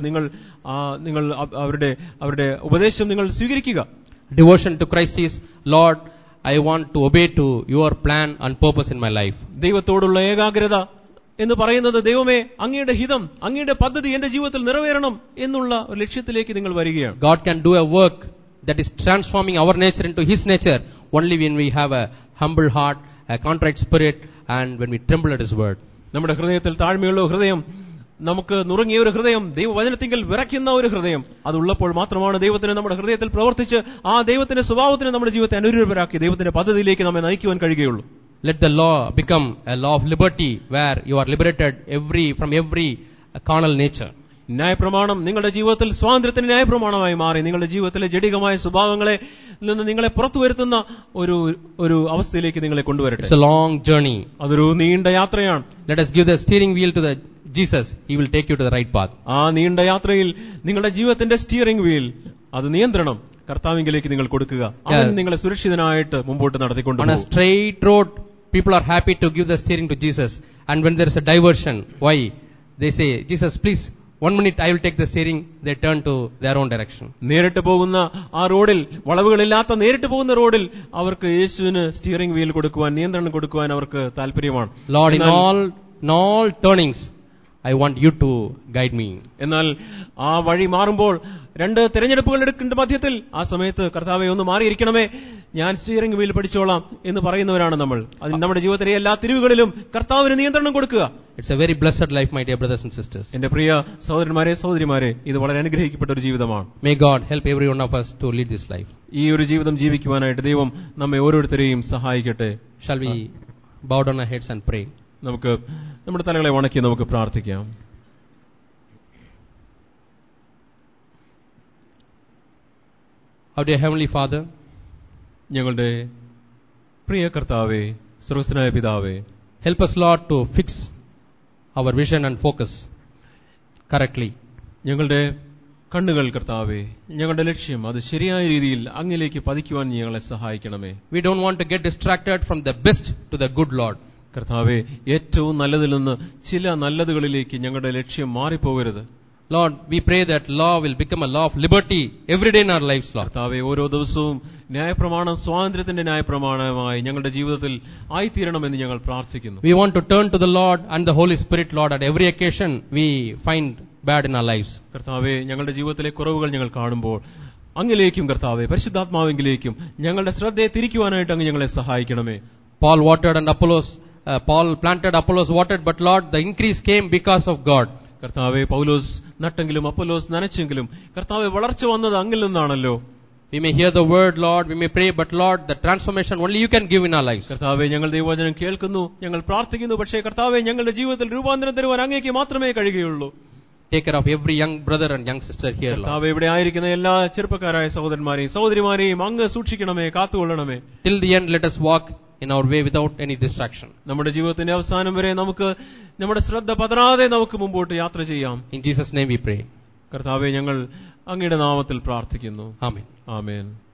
നിങ്ങൾ അവരുടെ ഉപദേശം നിങ്ങൾ സ്വീകരിക്കുക. Devotion to Christ is, Lord, I want to obey to your plan and purpose in my life. ദൈവത്തോടുള്ള ഏകാഗ്രത എന്ന് പറയുന്നത്, ദൈവമേ അങ്ങയുടെ ഹിതം, അങ്ങയുടെ പദ്ധതി എന്റെ ജീവിതത്തിൽ നിറവേറണം എന്നുള്ള ഒരു ലക്ഷ്യത്തിലേക്ക് നിങ്ങൾ വരികയാണ്. God can do a work that is transforming our nature into His nature only when we have a humble heart, a contrite spirit, and when we tremble at His word. നമ്മുടെ ഹൃദയത്തിൽ താഴ്മയുള്ള ഹൃദയം, നമുക്ക് നുറുങ്ങിയ ഒരു ഹൃദയം, ദൈവവചനത്തിങ്കൽ വിറയ്ക്കുന്ന ഒരു ഹൃദയം, അതുള്ളപ്പോൾ മാത്രമാണ് ദൈവത്തിന് നമ്മുടെ ഹൃദയത്തിൽ പ്രവർത്തിച്ച് ആ ദൈവത്തിന്റെ സ്വഭാവത്തിന് നമ്മുടെ ജീവിതത്തെ അനുരൂപരാക്കി ദൈവത്തിന്റെ പദ്ധതിയിലേക്ക് നമ്മെ നയിക്കുവാൻ കഴിയുകയുള്ളൂ. Let the law become a law of liberty where you are liberated from every carnal nature. ന്യായപ്രമാണം നിങ്ങളുടെ ജീവിതത്തിൽ സ്വാതന്ത്ര്യത്തിന് ന്യായപ്രമാണമായി മാറി നിങ്ങളുടെ ജീവിതത്തിലെ ജഡികമായ സ്വഭാവങ്ങളെ നിന്ന് നിങ്ങളെ പുറത്തു വരുത്തുന്ന ഒരു അവസ്ഥയിലേക്ക് നിങ്ങളെ കൊണ്ടുവരട്ടെ. It's a long journey. അതൊരു നീണ്ട യാത്രയാണ്. Let us give the steering wheel to the Jesus. He will take you to the right path. ആ നീണ്ട യാത്രയിൽ നിങ്ങളുടെ ജീവിതത്തിന്റെ സ്റ്റിയറിംഗ് വീൽ, അത് നിയന്ത്രണം കർത്താവിലേക്ക് നിങ്ങൾ കൊടുക്കുക. അവൻ നിങ്ങളെ സുരക്ഷിതനായിട്ട് മുമ്പോട്ട് നടത്തിക്കൊണ്ടുപോകും. On a straight road, people are happy to give the steering to Jesus. And when there is a diversion, why? They say, Jesus, please, 1 minute I will take the steering. They turn to their own direction. നേരിട്ട് പോകുന്ന ആ റോഡിൽ, വളവുകളില്ലാത്ത നേരിട്ട് പോകുന്ന റോഡിൽ അവർക്ക് യേശുവിന് സ്റ്റിയറിംഗ് വീൽ കൊടുക്കുവാൻ, നിയന്ത്രണം കൊടുക്കുവാൻ അവർക്ക് താല്പര്യമാണ്. Lord, in all turnings, I want you to guide me. എന്നാൽ ആ വഴി മാറുമ്പോൾ, രണ്ട് തിരഞ്ഞെടുപ്പുകൾ എടുക്കേണ്ട മധ്യത്തിൽ ആ സമയത്ത് കർത്താവെ ഒന്ന് മാറിയിരിക്കണമേ, ഞാൻ സ്റ്റിയറിംഗ് വീൽ പഠിച്ചോളാം എന്ന് പറയുന്നവരാണ് നമ്മൾ. അതിന് നമ്മുടെ ജീവിതത്തിലെ എല്ലാ തിരിവുകളിലും കർത്താവിന് നിയന്ത്രണം കൊടുക്കുക. It's a very blessed life, my dear brothers and sisters. എന്റെ പ്രിയ സഹോദരന്മാരെ, സഹോദരിമാരെ, ഇത് വളരെ അനുഗ്രഹിക്കപ്പെട്ട ഒരു ജീവിതമാണ്. May God help every one of us to lead this life. ഈ ഒരു ജീവിതം ജീവിക്കുവാനായിട്ട് ദൈവം നമ്മെ ഓരോരുത്തരെയും സഹായിക്കട്ടെ. Shall we bow down our heads and pray? നമുക്ക് നമ്മുടെ തലകളെ വണക്കി നമുക്ക് പ്രാർത്ഥിക്കാം. Our dear Heavenly Father, ഞങ്ങളുടെ പ്രിയ കർത്താവേ, സ്വർഗ്ഗസ്ഥനായ പിതാവേ, help us, Lord, to fix our vision and focus correctly. ഞങ്ങളുടെ കണ്ണുകൾ കർത്താവേ, ഞങ്ങളുടെ ലക്ഷ്യം അത് ശരിയായ രീതിയിൽ അങ്ങിലേക്ക് പതിക്കുവാൻ ഞങ്ങളെ സഹായിക്കണമേ. We don't want to get distracted from the best to the good, Lord. കർത്താവേ, ഏറ്റവും നല്ലതിൽ നിന്ന് ചില നല്ലതുകളിലേക്ക് ഞങ്ങളുടെ ലക്ഷ്യം മാറിപ്പോകരുത്. Lord, we pray that law will become a law of liberty every day in our lives, Lord. കർത്താവേ, ഓരോ ദിവസവും ന്യായപ്രമാണം സ്വാതന്ത്ര്യത്തിന്റെ ന്യായപ്രമാണമായി ഞങ്ങളുടെ ജീവിതത്തിൽ ആയിത്തീരണമെന്ന് ഞങ്ങൾ പ്രാർത്ഥിക്കുന്നു. We want to turn to the Lord and the Holy Spirit, Lord, at every occasion we find bad in our lives. കർത്താവേ, ഞങ്ങളുടെ ജീവിതത്തിലെ കുറവുകൾ ഞങ്ങൾ കാണുമ്പോൾ അങ്ങിലേക്കും കർത്താവേ, പരിശുദ്ധാത്മാവിലേക്കും ഞങ്ങളുടെ ശ്രദ്ധയെ തിരിക്കുവാനായിട്ട് അങ്ങ് ഞങ്ങളെ സഹായിക്കണമേ. Paul watered and Paul planted, Apollos watered, but Lord, the increase came because of God. കർത്താവേ, പൗലോസ് നട്ടെങ്കിലും അപ്പൊല്ലോസ് നനച്ചെങ്കിലും കർത്താവേ, വളർച്ച വന്നത് അങ്ങിൽ നിന്നാണല്ലോ. We may hear the word, Lord, we may pray, but Lord, the transformation only you can give in our lives. കർത്താവേ, ഞങ്ങൾ ദൈവവചനം കേൾക്കുന്നു, ഞങ്ങൾ പ്രാർത്ഥിക്കുന്നു, പക്ഷേ കർത്താവേ, ഞങ്ങളുടെ ജീവിതത്തിൽ രൂപാന്തരം തരുവാൻ അങ്ങേക്ക് മാത്രമേ കഴിയുകയുള്ളൂ. Take care of every young brother and young sister here, Lord. കർത്താവേ, ഇവിടെ ആയിരിക്കുന്ന എല്ലാ ചെറുപ്പക്കാരായ സഹോദരന്മാരെയും സഹോദരിമാരെയും അങ്ങ് സൂക്ഷിക്കണമേ, കാത്തുകൊള്ളണമേ. Till the end, let us walk in our way without any distraction. നമ്മുടെ ജീവിതത്തിന്റെ അവസാനം വരെ നമുക്ക് നമ്മുടെ ശ്രദ്ധ പതറാതെ നമുക്ക് മുമ്പോട്ട് യാത്ര ചെയ്യാം. In Jesus' name we pray. കർത്താവേ, ഞങ്ങൾ അങ്ങയുടെ നാമത്തിൽ പ്രാർത്ഥിക്കുന്നു. Amen. ആമേൻ.